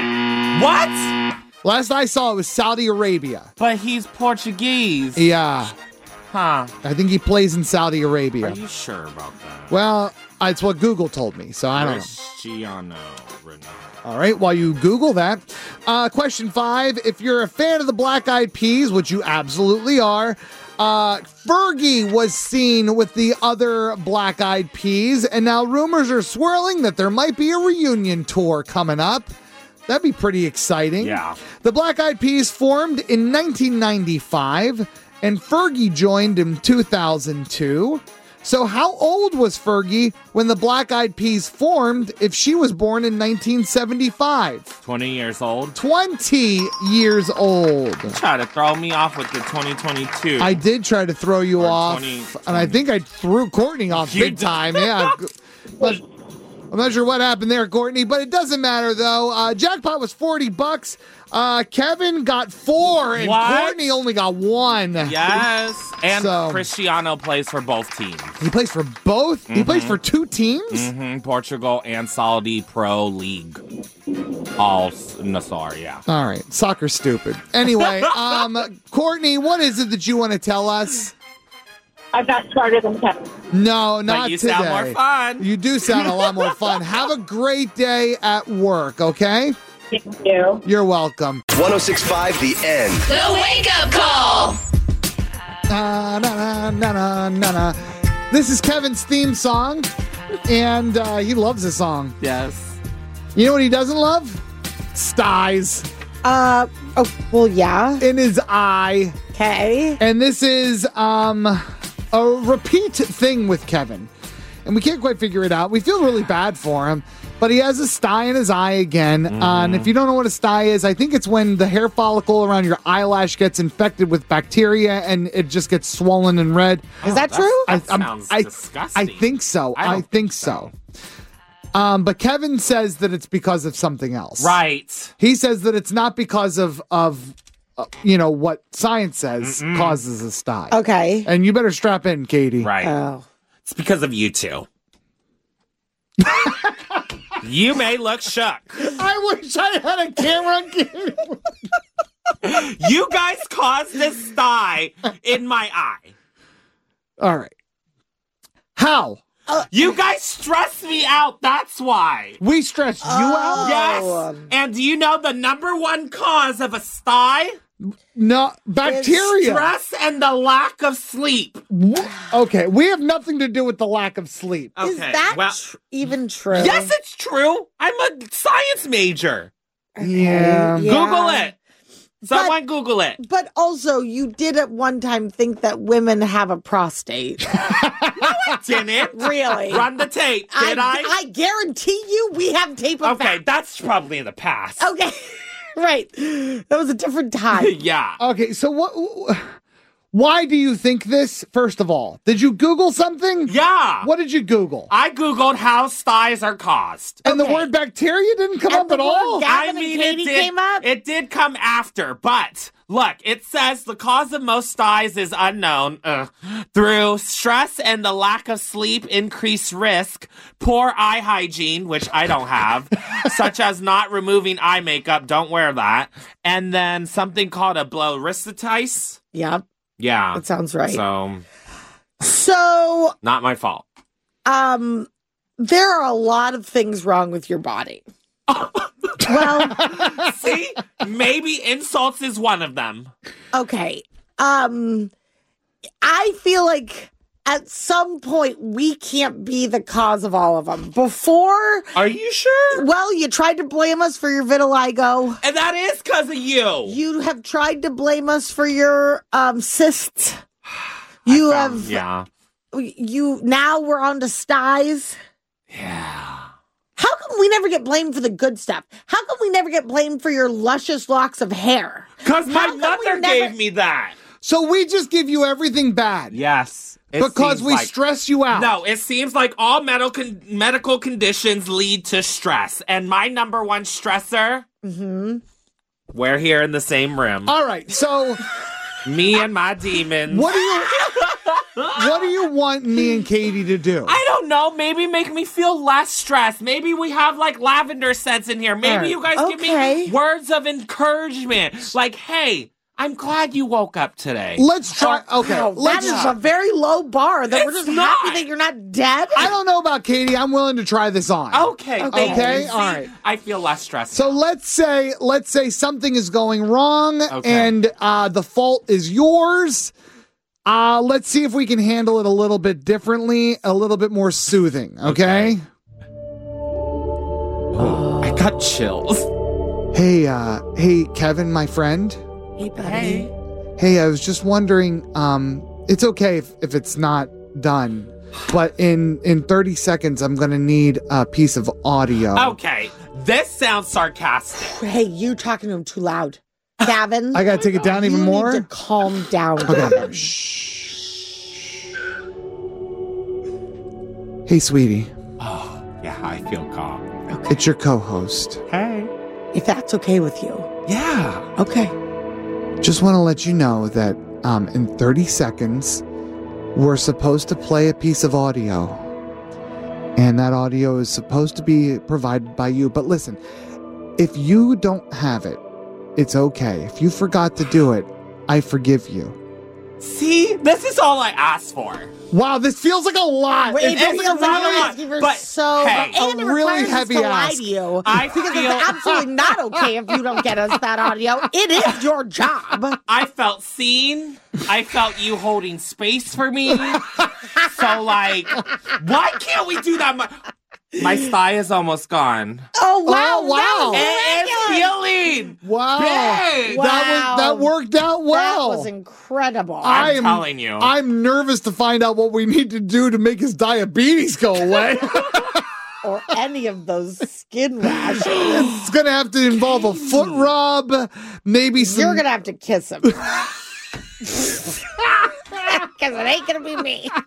What? Last I saw, it was Saudi Arabia. But he's Portuguese. Yeah. Huh. I think he plays in Saudi Arabia. Are you sure about that? Well, it's what Google told me, so I don't know. Cristiano Ronaldo. All right, while you Google that. Uh, question five, if you're a fan of the Black Eyed Peas, which you absolutely are, uh, Fergie was seen with the other Black Eyed Peas, and now rumors are swirling that there might be a reunion tour coming up. That'd be pretty exciting. Yeah. The Black Eyed Peas formed in nineteen ninety-five, and Fergie joined in two thousand two. So how old was Fergie when the Black Eyed Peas formed if she was born in nineteen seventy-five? twenty years old. twenty years old. Try to throw me off with the twenty twenty-two. I did try to throw you Or off, twenty, and I think I threw Courtney off You big did. time. Yeah. But I'm not sure what happened there, Courtney, but it doesn't matter, though. Uh, jackpot was forty bucks. Uh, Kevin got four, and What? Courtney only got one. Yes. And So- Cristiano plays for both teams. He plays for both? He plays for two teams? Mm-hmm. Portugal and Saudi Pro League. All Nassar, yeah. All right. Soccer's stupid. Anyway, um, Courtney, what is it that you want to tell us? I'm not smarter than Kevin. No, not you today. sound more fun. You do sound a lot more fun. Have a great day at work, okay? Thank you. You're welcome. ten sixty-five The End. The Wake Up Call. Na, na, na, na, na, na. This is Kevin's theme song, and uh, he loves the song. Yes. You know what he doesn't love? Styes Uh, oh, well, yeah. in his eye. Okay. And this is um, a repeat thing with Kevin. And we can't quite figure it out. We feel really bad for him. But he has a sty in his eye again. Mm-hmm. Uh, and if you don't know what a sty is, I think it's when the hair follicle around your eyelash gets infected with bacteria and it just gets swollen and red. Is that that's- true? That I'm- sounds I, disgusting. I think so. I I, don't think so. Um, but Kevin says that it's because of something else. Right. He says that it's not because of, of uh, you know, what science says Mm-mm. causes a sty. Okay. And you better strap in, Katie. Right. Oh. It's because of you two. You may look shook. I wish I had a camera on Katie. You guys caused this sty in my eye. All right. How? Uh, you guys stress me out. That's why. We stressed you Oh. out? Yes. And do you know the number one cause of a sty? No, bacteria. Stress and the lack of sleep. Okay, we have nothing to do with the lack of sleep. Okay. Is that well, tr- even true? yes, it's true. I'm a science major. Yeah. Yeah. Google it. Someone Google it. But also, you did at one time think that women have a prostate. I didn't. Really? Run the tape. Did I? I guarantee you we have tape of Okay, that. that's probably in the past. Okay. Right. That was a different time. Yeah. Okay, so what? Why do you think this? First of all, did you Google something? Yeah. What did you Google? I Googled how styes are caused. And Okay. the word bacteria didn't come And up the at word all. ga- I Gavin and mean, Katie it did, came up? it did come after, but look, it says the cause of most styes is unknown uh, through stress and the lack of sleep, increased risk, poor eye hygiene, which I don't have, such as not removing eye makeup, don't wear that, and then something called a blaurisititis. Yep. Yeah. That sounds right. So, So, not my fault. um, there are a lot of things wrong with your body. Well, See? Maybe insults is one of them. okay. Um, I feel like at some point we can't be the cause of all of them. Before, Are you sure? well, you tried to blame us for your vitiligo. And that is because of you. You have tried to blame us for your um cysts. You Um, have yeah. you now we're on to styes. Yeah. How come we never get blamed for the good stuff? How come we never get blamed for your luscious locks of hair? Because my How come we mother never- gave me that. So we just give you everything bad. Yes. It Because seems we like- stress you out. No, it seems like all medical con- medical conditions lead to stress. And my number one stressor, Mm-hmm. we're here in the same room. All right, so Me and my demons. what do you what do you want me and Katie to do? I don't know. Maybe make me feel less stressed. Maybe we have like lavender scents in here. Maybe All right. you guys give Okay. me words of encouragement. Like, hey, I'm glad you woke up today. Let's try. Okay, Wow, let's. that is a very low bar. That we're It's just not. happy that you're not dead. I don't know about Katie. I'm willing to try this on. Okay. Okay. thank you. Okay, See, all right. I feel less stressed. So let's say let's say something is going wrong Okay. and uh, the fault is yours. Uh, let's see if we can handle it a little bit differently, a little bit more soothing. Okay. Okay. Oh, I got chills. Hey, uh, hey, Kevin, my friend. Hey, buddy. Hey, I was just wondering. Um, it's okay if, if it's not done, but in in thirty seconds, I'm gonna need a piece of audio. Okay, this sounds sarcastic. Hey, you talking to him too loud. Gavin. I gotta take it down even you more. need to calm down, Okay. Gavin. Hey, sweetie, Oh, yeah, I feel calm. it's your co-host. Hey. If that's okay with you. Yeah. Okay. Just want to let you know that um, in thirty seconds, we're supposed to play a piece of audio. And that audio is supposed to be provided by you. But listen, if you don't have it, it's okay. If you forgot to do it, I forgive you. See, this is all I asked for. Wow, this feels like a lot. Wait, It it feels feels like like really- you're asking for but, so hey, and a it really requires us heavy to lie ask. to you. I because feel- it's absolutely not okay if you don't get us that audio. It is your job. I felt seen. I felt you holding space for me. So, like, why can't we do that? My, my thigh is almost gone. Oh wow! Oh, wow. It is healing. Wow. Big. Wow. That was that worked out well. That was incredible. I'm am- telling you. I'm nervous to find out what we need to do to make his diabetes go away. or any of those skin rashes. It's gonna have to involve a foot rub, maybe some. You're gonna have to kiss him. Because it ain't gonna be me.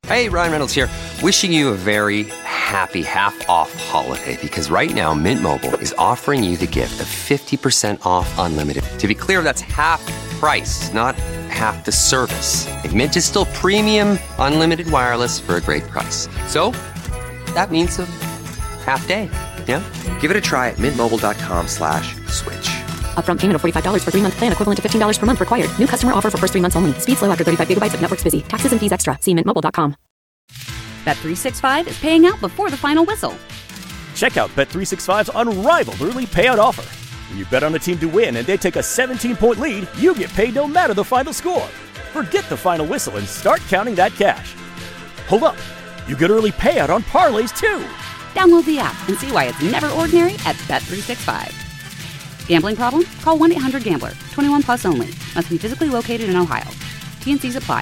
Hey, Ryan Reynolds here. Wishing you a very happy half-off holiday because right now Mint Mobile is offering you the gift of fifty percent off unlimited. To be clear, that's half price, not half the service. And Mint is still premium unlimited wireless for a great price. So that means a half day. Yeah? Give it a try at mintmobile.com slash switch. Upfront payment of forty-five dollars for three-month plan equivalent to fifteen dollars per month required. New customer offer for first three months only. Speed slow after thirty-five gigabytes if network's busy. Taxes and fees extra. See mint mobile dot com. Bet three sixty-five is paying out before the final whistle. Check out Bet three sixty-five's unrivaled early payout offer. When you bet on a team to win and they take a seventeen-point lead, you get paid no matter the final score. Forget the final whistle and start counting that cash. Hold up. You get early payout on parlays, too. Download the app and see why it's never ordinary at Bet three sixty-five. Gambling problem? Call one eight hundred gambler. twenty-one plus only. Must be physically located in Ohio. T N Cs apply.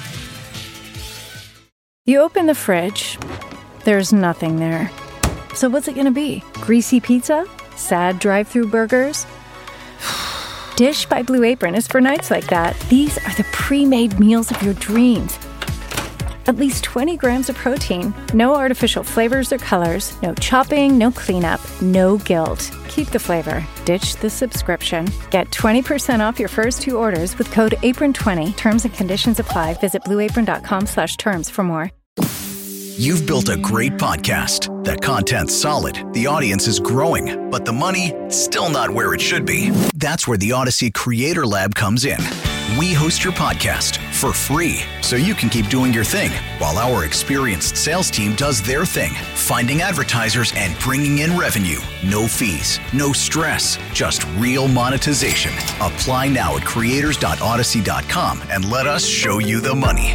You open the fridge, there's nothing there. So what's it gonna be? Greasy pizza? Sad drive-thru burgers? Dish by Blue Apron is for nights like that. These are the pre-made meals of your dreams. At least twenty grams of protein, no artificial flavors or colors, no chopping, no cleanup, no guilt. Keep the flavor. Ditch the subscription. Get twenty percent off your first two orders with code apron twenty. Terms and conditions apply. Visit blueapron.com slash terms for more. You've built a great podcast. That content's solid. The audience is growing, but the money, still not where it should be. That's where the Odyssey Creator Lab comes in. We host your podcast for free so you can keep doing your thing while our experienced sales team does their thing, finding advertisers and bringing in revenue. No fees, no stress, just real monetization. Apply now at creators dot odyssey dot com and let us show you the money.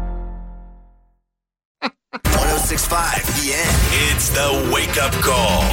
one oh six point five The End. It's the wake-up call.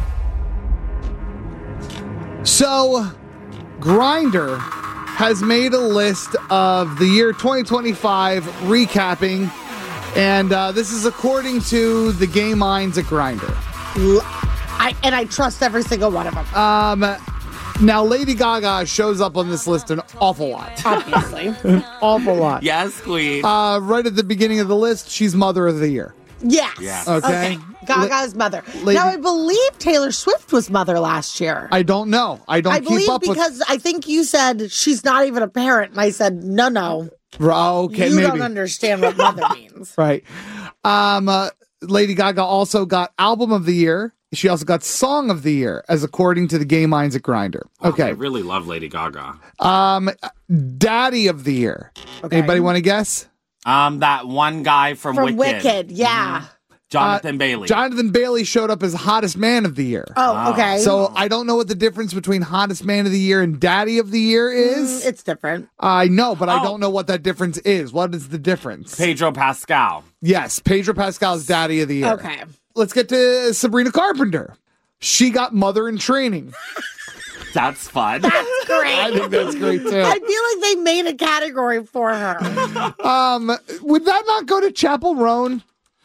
So, Grindr has made a list of the year twenty twenty-five recapping, and uh, this is according to the gay minds at Grindr. I, and I trust every single one of them. Um, now, Lady Gaga shows up on this list an awful lot. Obviously. An awful lot. Yes, queen. Uh, right at the beginning of the list, she's Mother of the Year. Yes. Yes. Okay. Okay. Gaga's mother. Lady- now, I believe Taylor Swift was mother last year. I don't know. I don't I keep believe up with... because I think you said she's not even a parent, and I said, no, no. Okay, you maybe. don't understand what mother means. Right. Um, uh, Lady Gaga also got Album of the Year. She also got Song of the Year, as according to the gay minds at Grindr. Okay. I really love Lady Gaga. Um, Daddy of the Year. Okay. Anybody want to guess? Um, that one guy from, From Wicked. Wicked, yeah. Mhm. Jonathan Uh, Bailey. Jonathan Bailey showed up as Hottest Man of the Year. Oh, okay. So I don't know what the difference between Hottest Man of the Year and Daddy of the Year is. Mm, it's different. I know, but I Oh. don't know what that difference is. What is the difference? Pedro Pascal. Yes, Pedro Pascal's Daddy of the Year. Okay. Let's get to Sabrina Carpenter. She got Mother in Training. That's fun. That's great. I think that's great too. I feel like they made a category for her. Um, would that not go to Chapel Roan?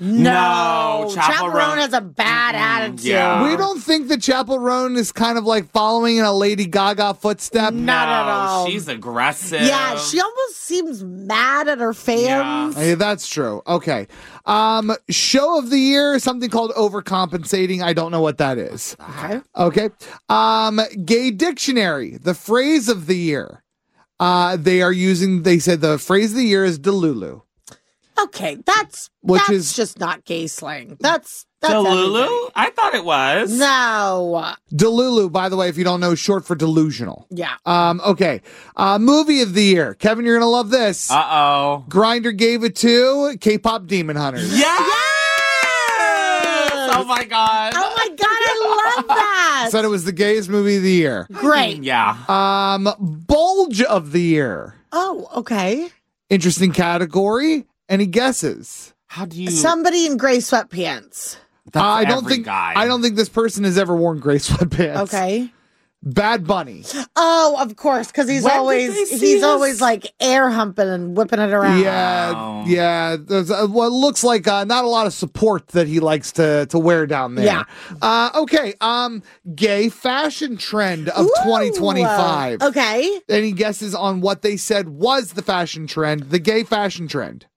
No, Chapel Chapel Roan- Roan has a bad attitude. yeah. We don't think that Chapel Roan is kind of like following in a Lady Gaga footstep. Not no, at all. She's aggressive. Yeah, she almost seems mad at her fans. Hey, that's true. Okay. Um, show of the year, something called Overcompensating. I don't know what that is. Okay. Okay. Um, Gay Dictionary, the phrase of the year. Uh, they are using, they said the phrase of the year is Delulu. Okay, that's Which that's is- just not gay slang. That's that's Delulu? everybody. I thought it was. No. Delulu, by the way, if you don't know, is short for delusional. Yeah. Um, okay. Uh, movie of the year. Kevin, you're going to love this. Uh-oh. Grindr gave it to K-pop Demon Hunters. Yes! Oh my god. Oh my god, I love that. Said it was the gayest movie of the year. Great. Yeah. Um, Bulge of the year. Oh, okay. Interesting category. Any guesses? How do you... Somebody in gray sweatpants. That's I don't every think guy. I don't think this person has ever worn gray sweatpants. Okay. Bad Bunny. Oh, of course, because he's When did always they see he's this? always like air humping and whipping it around. Yeah, Wow. yeah. There's uh, what looks like uh, not a lot of support that he likes to to wear down there. Yeah. Uh, okay. Um, gay fashion trend of Ooh, twenty twenty-five. Okay. Any guesses on what they said was the fashion trend? The gay fashion trend.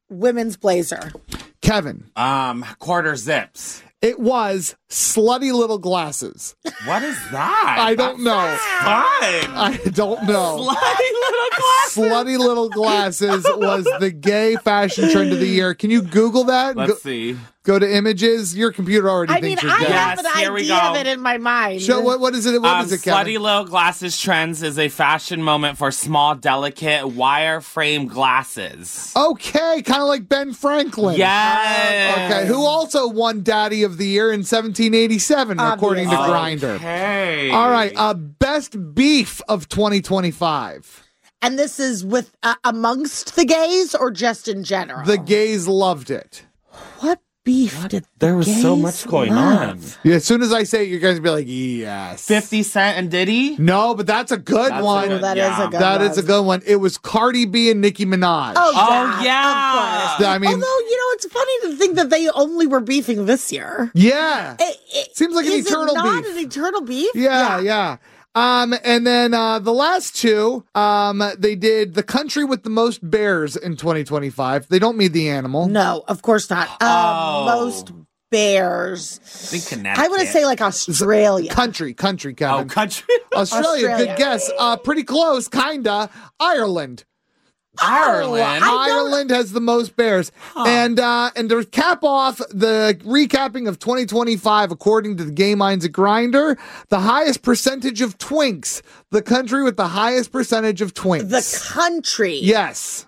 women's blazer? Kevin. Um, quarter zips. It was slutty little glasses. What is that? I don't know. Fun. I don't know. Slutty little glasses. Slutty little glasses was the gay fashion trend of the year. Can you Google that? Let's go, see. Go to images. Your computer already I mean, thinks I you're gay. have an Yes, here we idea go. of it in my mind. Show what? What is it? What Um, is it, Kevin? slutty little glasses trends is a fashion moment for small, delicate, wireframe glasses. Okay, kind of like Ben Franklin. Yes. Okay, who also won Daddy of the Year in seventeen eighty-seven, according to Obviously. Grindr. Okay. All right, uh, best beef of twenty twenty-five. And this is with uh, amongst the gays or just in general? The gays loved it. What beef did There was so gays much going love? on. Yeah, as soon as I say it, you guys will be like, yes. fifty Cent and Diddy? No, but that's a good That's a one. good- That yeah. is a good That one. is a good one. It was Cardi B and Nicki Minaj. Oh, Oh, yeah. yeah. Of course. I mean- Although, you know, it's funny to think that they only were beefing this year. Yeah. It, it, Seems like an is eternal it not beef. an eternal beef? Yeah, yeah. Um, and then uh, the last two, um, they did the country with the most bears in twenty twenty-five. They don't mean the animal. No, of course not. Uh, Oh. Most bears. I think Connecticut. I want to say like Australia. Country, country, Oh, Kevin. country. Australia, Australia. good guess. Uh, pretty close, kinda. Ireland. Ireland. I don't- Ireland has the most bears. And uh, and to cap off the recapping of twenty twenty-five, according to the Gay Minds at Grindr, the highest percentage of twinks. The country with the highest percentage of twinks. The country. Yes.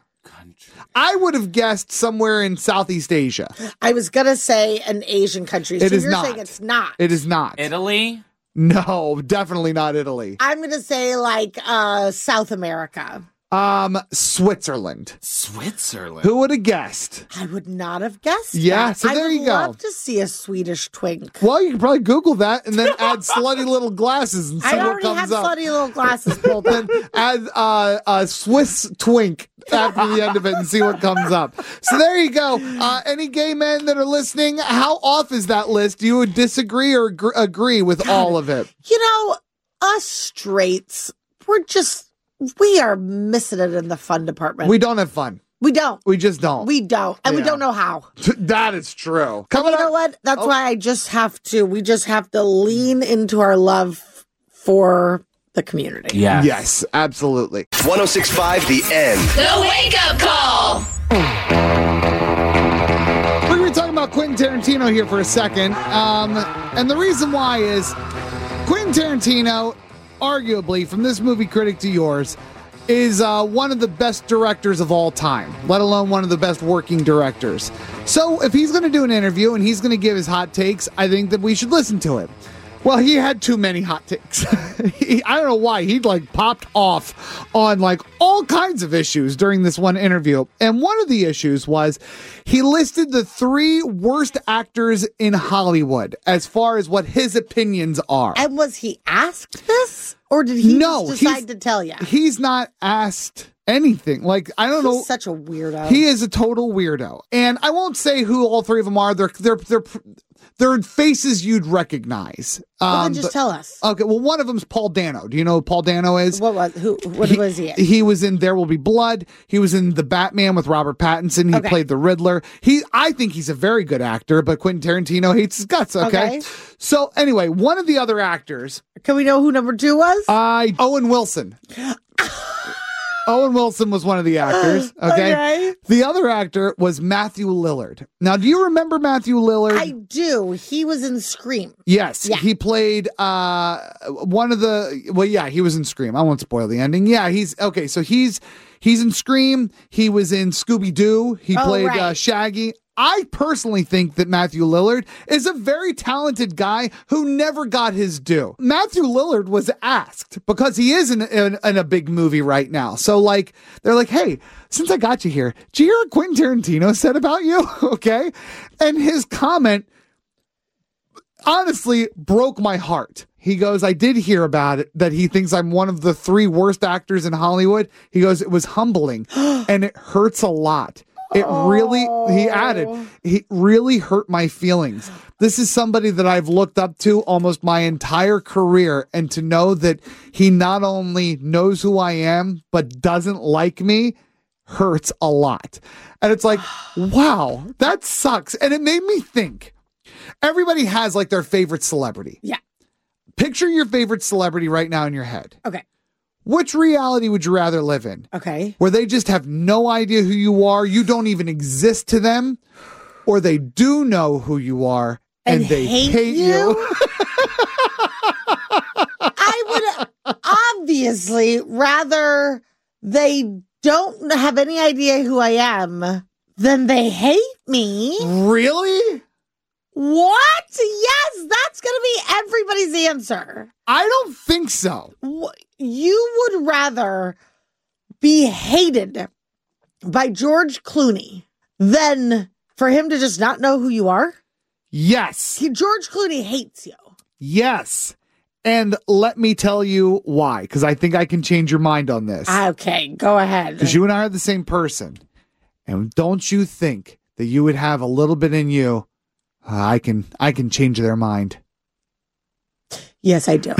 I would have guessed somewhere in Southeast Asia. I was going to say an Asian country. It so is you're not. saying it's not. It is not. Italy? No, definitely not Italy. I'm going to say like uh, South America. Um, Switzerland. Switzerland. Who would have guessed? I would not have guessed Yeah, that. so I there would you go. love to see a Swedish twink. Well, you can probably Google that and then add slutty little glasses and see I what already comes have up. slutty little glasses pulled up. Then add uh, a Swiss twink after the end of it and see what comes up. So there you go. Uh, any gay men that are listening, how off is that list? Do you disagree or gr- agree with all of it? You know, us straights, we're just, we are missing it in the fun department. We don't have fun. We don't. We just don't. We don't. And we Yeah. don't know how. That is true. And Coming you know up, what? That's Oh. why I just have to, we just have to lean into our love for the community. Yes. Yes, absolutely. one oh six point five The End. The Wake Up Call. We were talking about Quentin Tarantino here for a second. Um, and the reason why is Quentin Tarantino, arguably, from this movie critic to yours, is uh, one of the best directors of all time, let alone one of the best working directors. So if he's going to do an interview and he's going to give his hot takes, I think that we should listen to it. Well, he had too many hot takes. he, I don't know why. He like popped off on like all kinds of issues during this one interview. And one of the issues was he listed the three worst actors in Hollywood as far as what his opinions are. And was he asked this? Or did he No, just he's- decide to tell you? He's not asked anything. Like, I don't know. He's such a weirdo. He is a total weirdo. And I won't say who all three of them are. They're they're they're they're faces you'd recognize. Well, then Um, just but- tell us. Okay, well, one of them's Paul Dano. Do you know who Paul Dano is? What was who? What was he? In? He was in There Will Be Blood. He was in The Batman with Robert Pattinson. He Okay. played the Riddler. He, I think he's a very good actor, but Quentin Tarantino hates his guts. Okay. Okay. So anyway, one of the other actors, Can we know who number two was? I Owen Wilson. Owen Wilson was one of the actors. Okay? Okay. The other actor was Matthew Lillard. Now, do you remember Matthew Lillard? I do. He was in Scream. Yes, Yeah. he played uh one of the well yeah, he was in Scream. I won't spoil the ending. Yeah, he's okay, so he's he's in Scream, he was in Scooby-Doo, he Oh, played right. uh, Shaggy. I personally think that Matthew Lillard is a very talented guy who never got his due. Matthew Lillard was asked because he is in, in, in a big movie right now. So like, they're like, hey, since I got you here, did you hear what Quentin Tarantino said about you? Okay. And his comment honestly broke my heart. He goes, I did hear about it, that he thinks I'm one of the three worst actors in Hollywood. He goes, it was humbling and it hurts a lot. It really, he added, he really hurt my feelings. This is somebody that I've looked up to almost my entire career. And to know that he not only knows who I am, but doesn't like me hurts a lot. And it's like, wow, that sucks. And it made me think, everybody has like their favorite celebrity. Yeah. Picture your favorite celebrity right now in your head. Okay. Which reality would you rather live in? Okay. Where they just have no idea who you are, you don't even exist to them, or they do know who you are and, and they hate, hate you? you? I would obviously rather they don't have any idea who I am than they hate me. Really? What? Yes, that's going to be everybody's answer. I don't think so. You would rather be hated by George Clooney than for him to just not know who you are? Yes. He, George Clooney hates you. Yes. And let me tell you why, because I think I can change your mind on this. Okay, go ahead. Because you and I are the same person. And don't you think that you would have a little bit in you? Uh, I can I can change their mind. Yes, I do.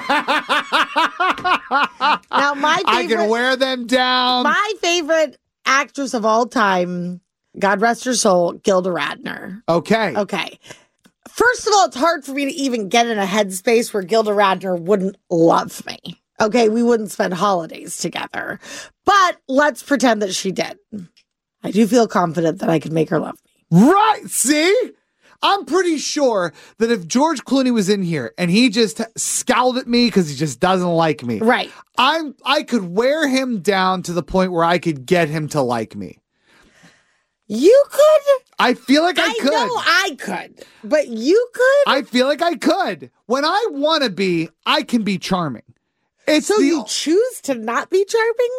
Now, my favorite, I can wear them down. My favorite actress of all time, God rest her soul, Gilda Radner. Okay. Okay. First of all, it's hard for me to even get in a headspace where Gilda Radner wouldn't love me. Okay, we wouldn't spend holidays together. But let's pretend that she did. I do feel confident that I could make her love me. Right. See? I'm pretty sure that if George Clooney was in here and he just scowled at me because he just doesn't like me, right? I'm I could wear him down to the point where I could get him to like me. You could? I feel like I, I could. I know I could, but you could? I feel like I could. When I want to be, I can be charming. It's so the, you choose to not be charming?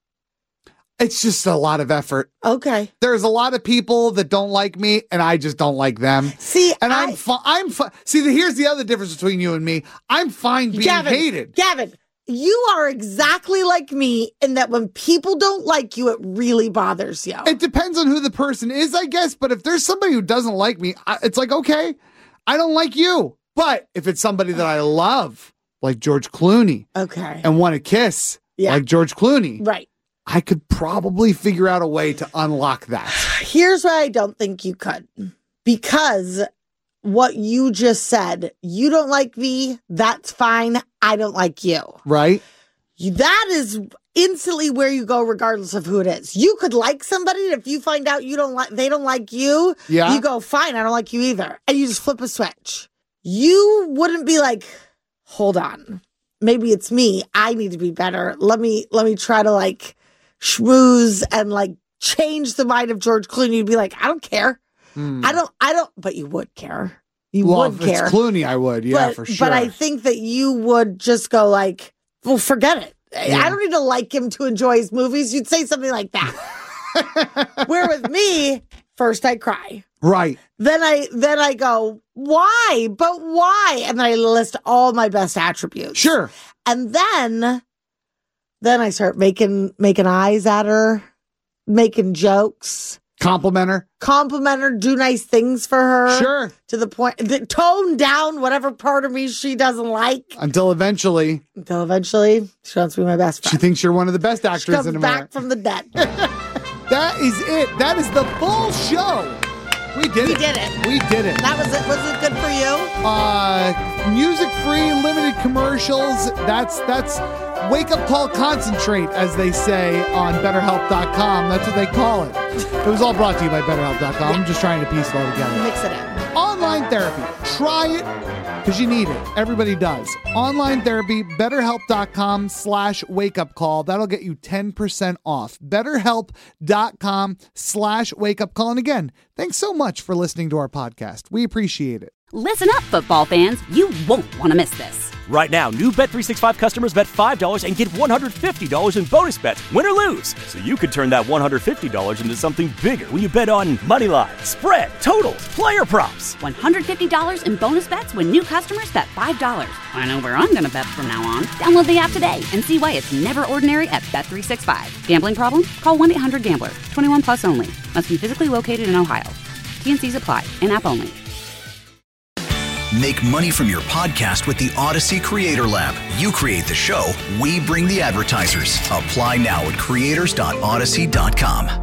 It's just a lot of effort. Okay. There's a lot of people that don't like me, and I just don't like them. See, and I, I'm fine. I'm fi- See, the, here's the other difference between you and me. I'm fine being Gavin, hated. Gavin, you are exactly like me in that when people don't like you, it really bothers you. It depends on who the person is, I guess. But if there's somebody who doesn't like me, I, it's like, okay, I don't like you. But if it's somebody that I love, like George Clooney, okay, and want to kiss, yeah. like George Clooney, right. I could probably figure out a way to unlock that. Here's why I don't think you could. Because what you just said, you don't like me, that's fine. I don't like you. Right? That is instantly where you go regardless of who it is. You could like somebody, and if you find out you don't like they don't like you, yeah. you go, fine, I don't like you either. And you just flip a switch. You wouldn't be like, hold on. Maybe it's me. I need to be better. Let me let me try to like schmooze and like change the mind of George Clooney. You'd be like, I don't care. Mm. I don't, I don't, but you would care. You well, would if care. It's Clooney, I would. Yeah, but, for sure. But I think that you would just go like, well, forget it. Yeah. I don't need to like him to enjoy his movies. You'd say something like that. Where with me, first I cry. Right. Then I, then I go, why? But why? And then I list all my best attributes. Sure. And then Then I start making making eyes at her, making jokes. Compliment her. Compliment her, do nice things for her. Sure. To the point, the, tone down whatever part of me she doesn't like. Until eventually. Until eventually, she wants to be my best friend. She thinks you're one of the best actors she comes in back America. from the dead. That is it. That is the full show. We did we it. We did it. We did it. That was it. Was it good for you? Uh, music free, limited commercials. That's that's wake up call concentrate, as they say on better help dot com. That's what they call it. It was all brought to you by better help dot com. Yeah. I'm just trying to piece it all together. Mix it in. Online therapy. Try it because you need it. Everybody does. Online therapy, betterhelp.com slash wake up call. That'll get you ten percent off. betterhelp.com slash wake up call. And again, thanks so much for listening to our podcast. We appreciate it. Listen up, football fans. You won't want to miss this. Right now, new Bet three sixty-five customers bet five dollars and get one hundred fifty dollars in bonus bets, win or lose. So you could turn that one hundred fifty dollars into something bigger when you bet on money line, spread, totals, player props. one hundred fifty dollars in bonus bets when new customers bet five dollars. I know where I'm going to bet from now on. Download the app today and see why it's never ordinary at Bet three sixty-five. Gambling problem? Call one eight hundred gambler. twenty-one plus only. Must be physically located in Ohio. T N Cs apply. In-app only. Make money from your podcast with the Odyssey Creator Lab. You create the show, we bring the advertisers. Apply now at creators dot odyssey dot com.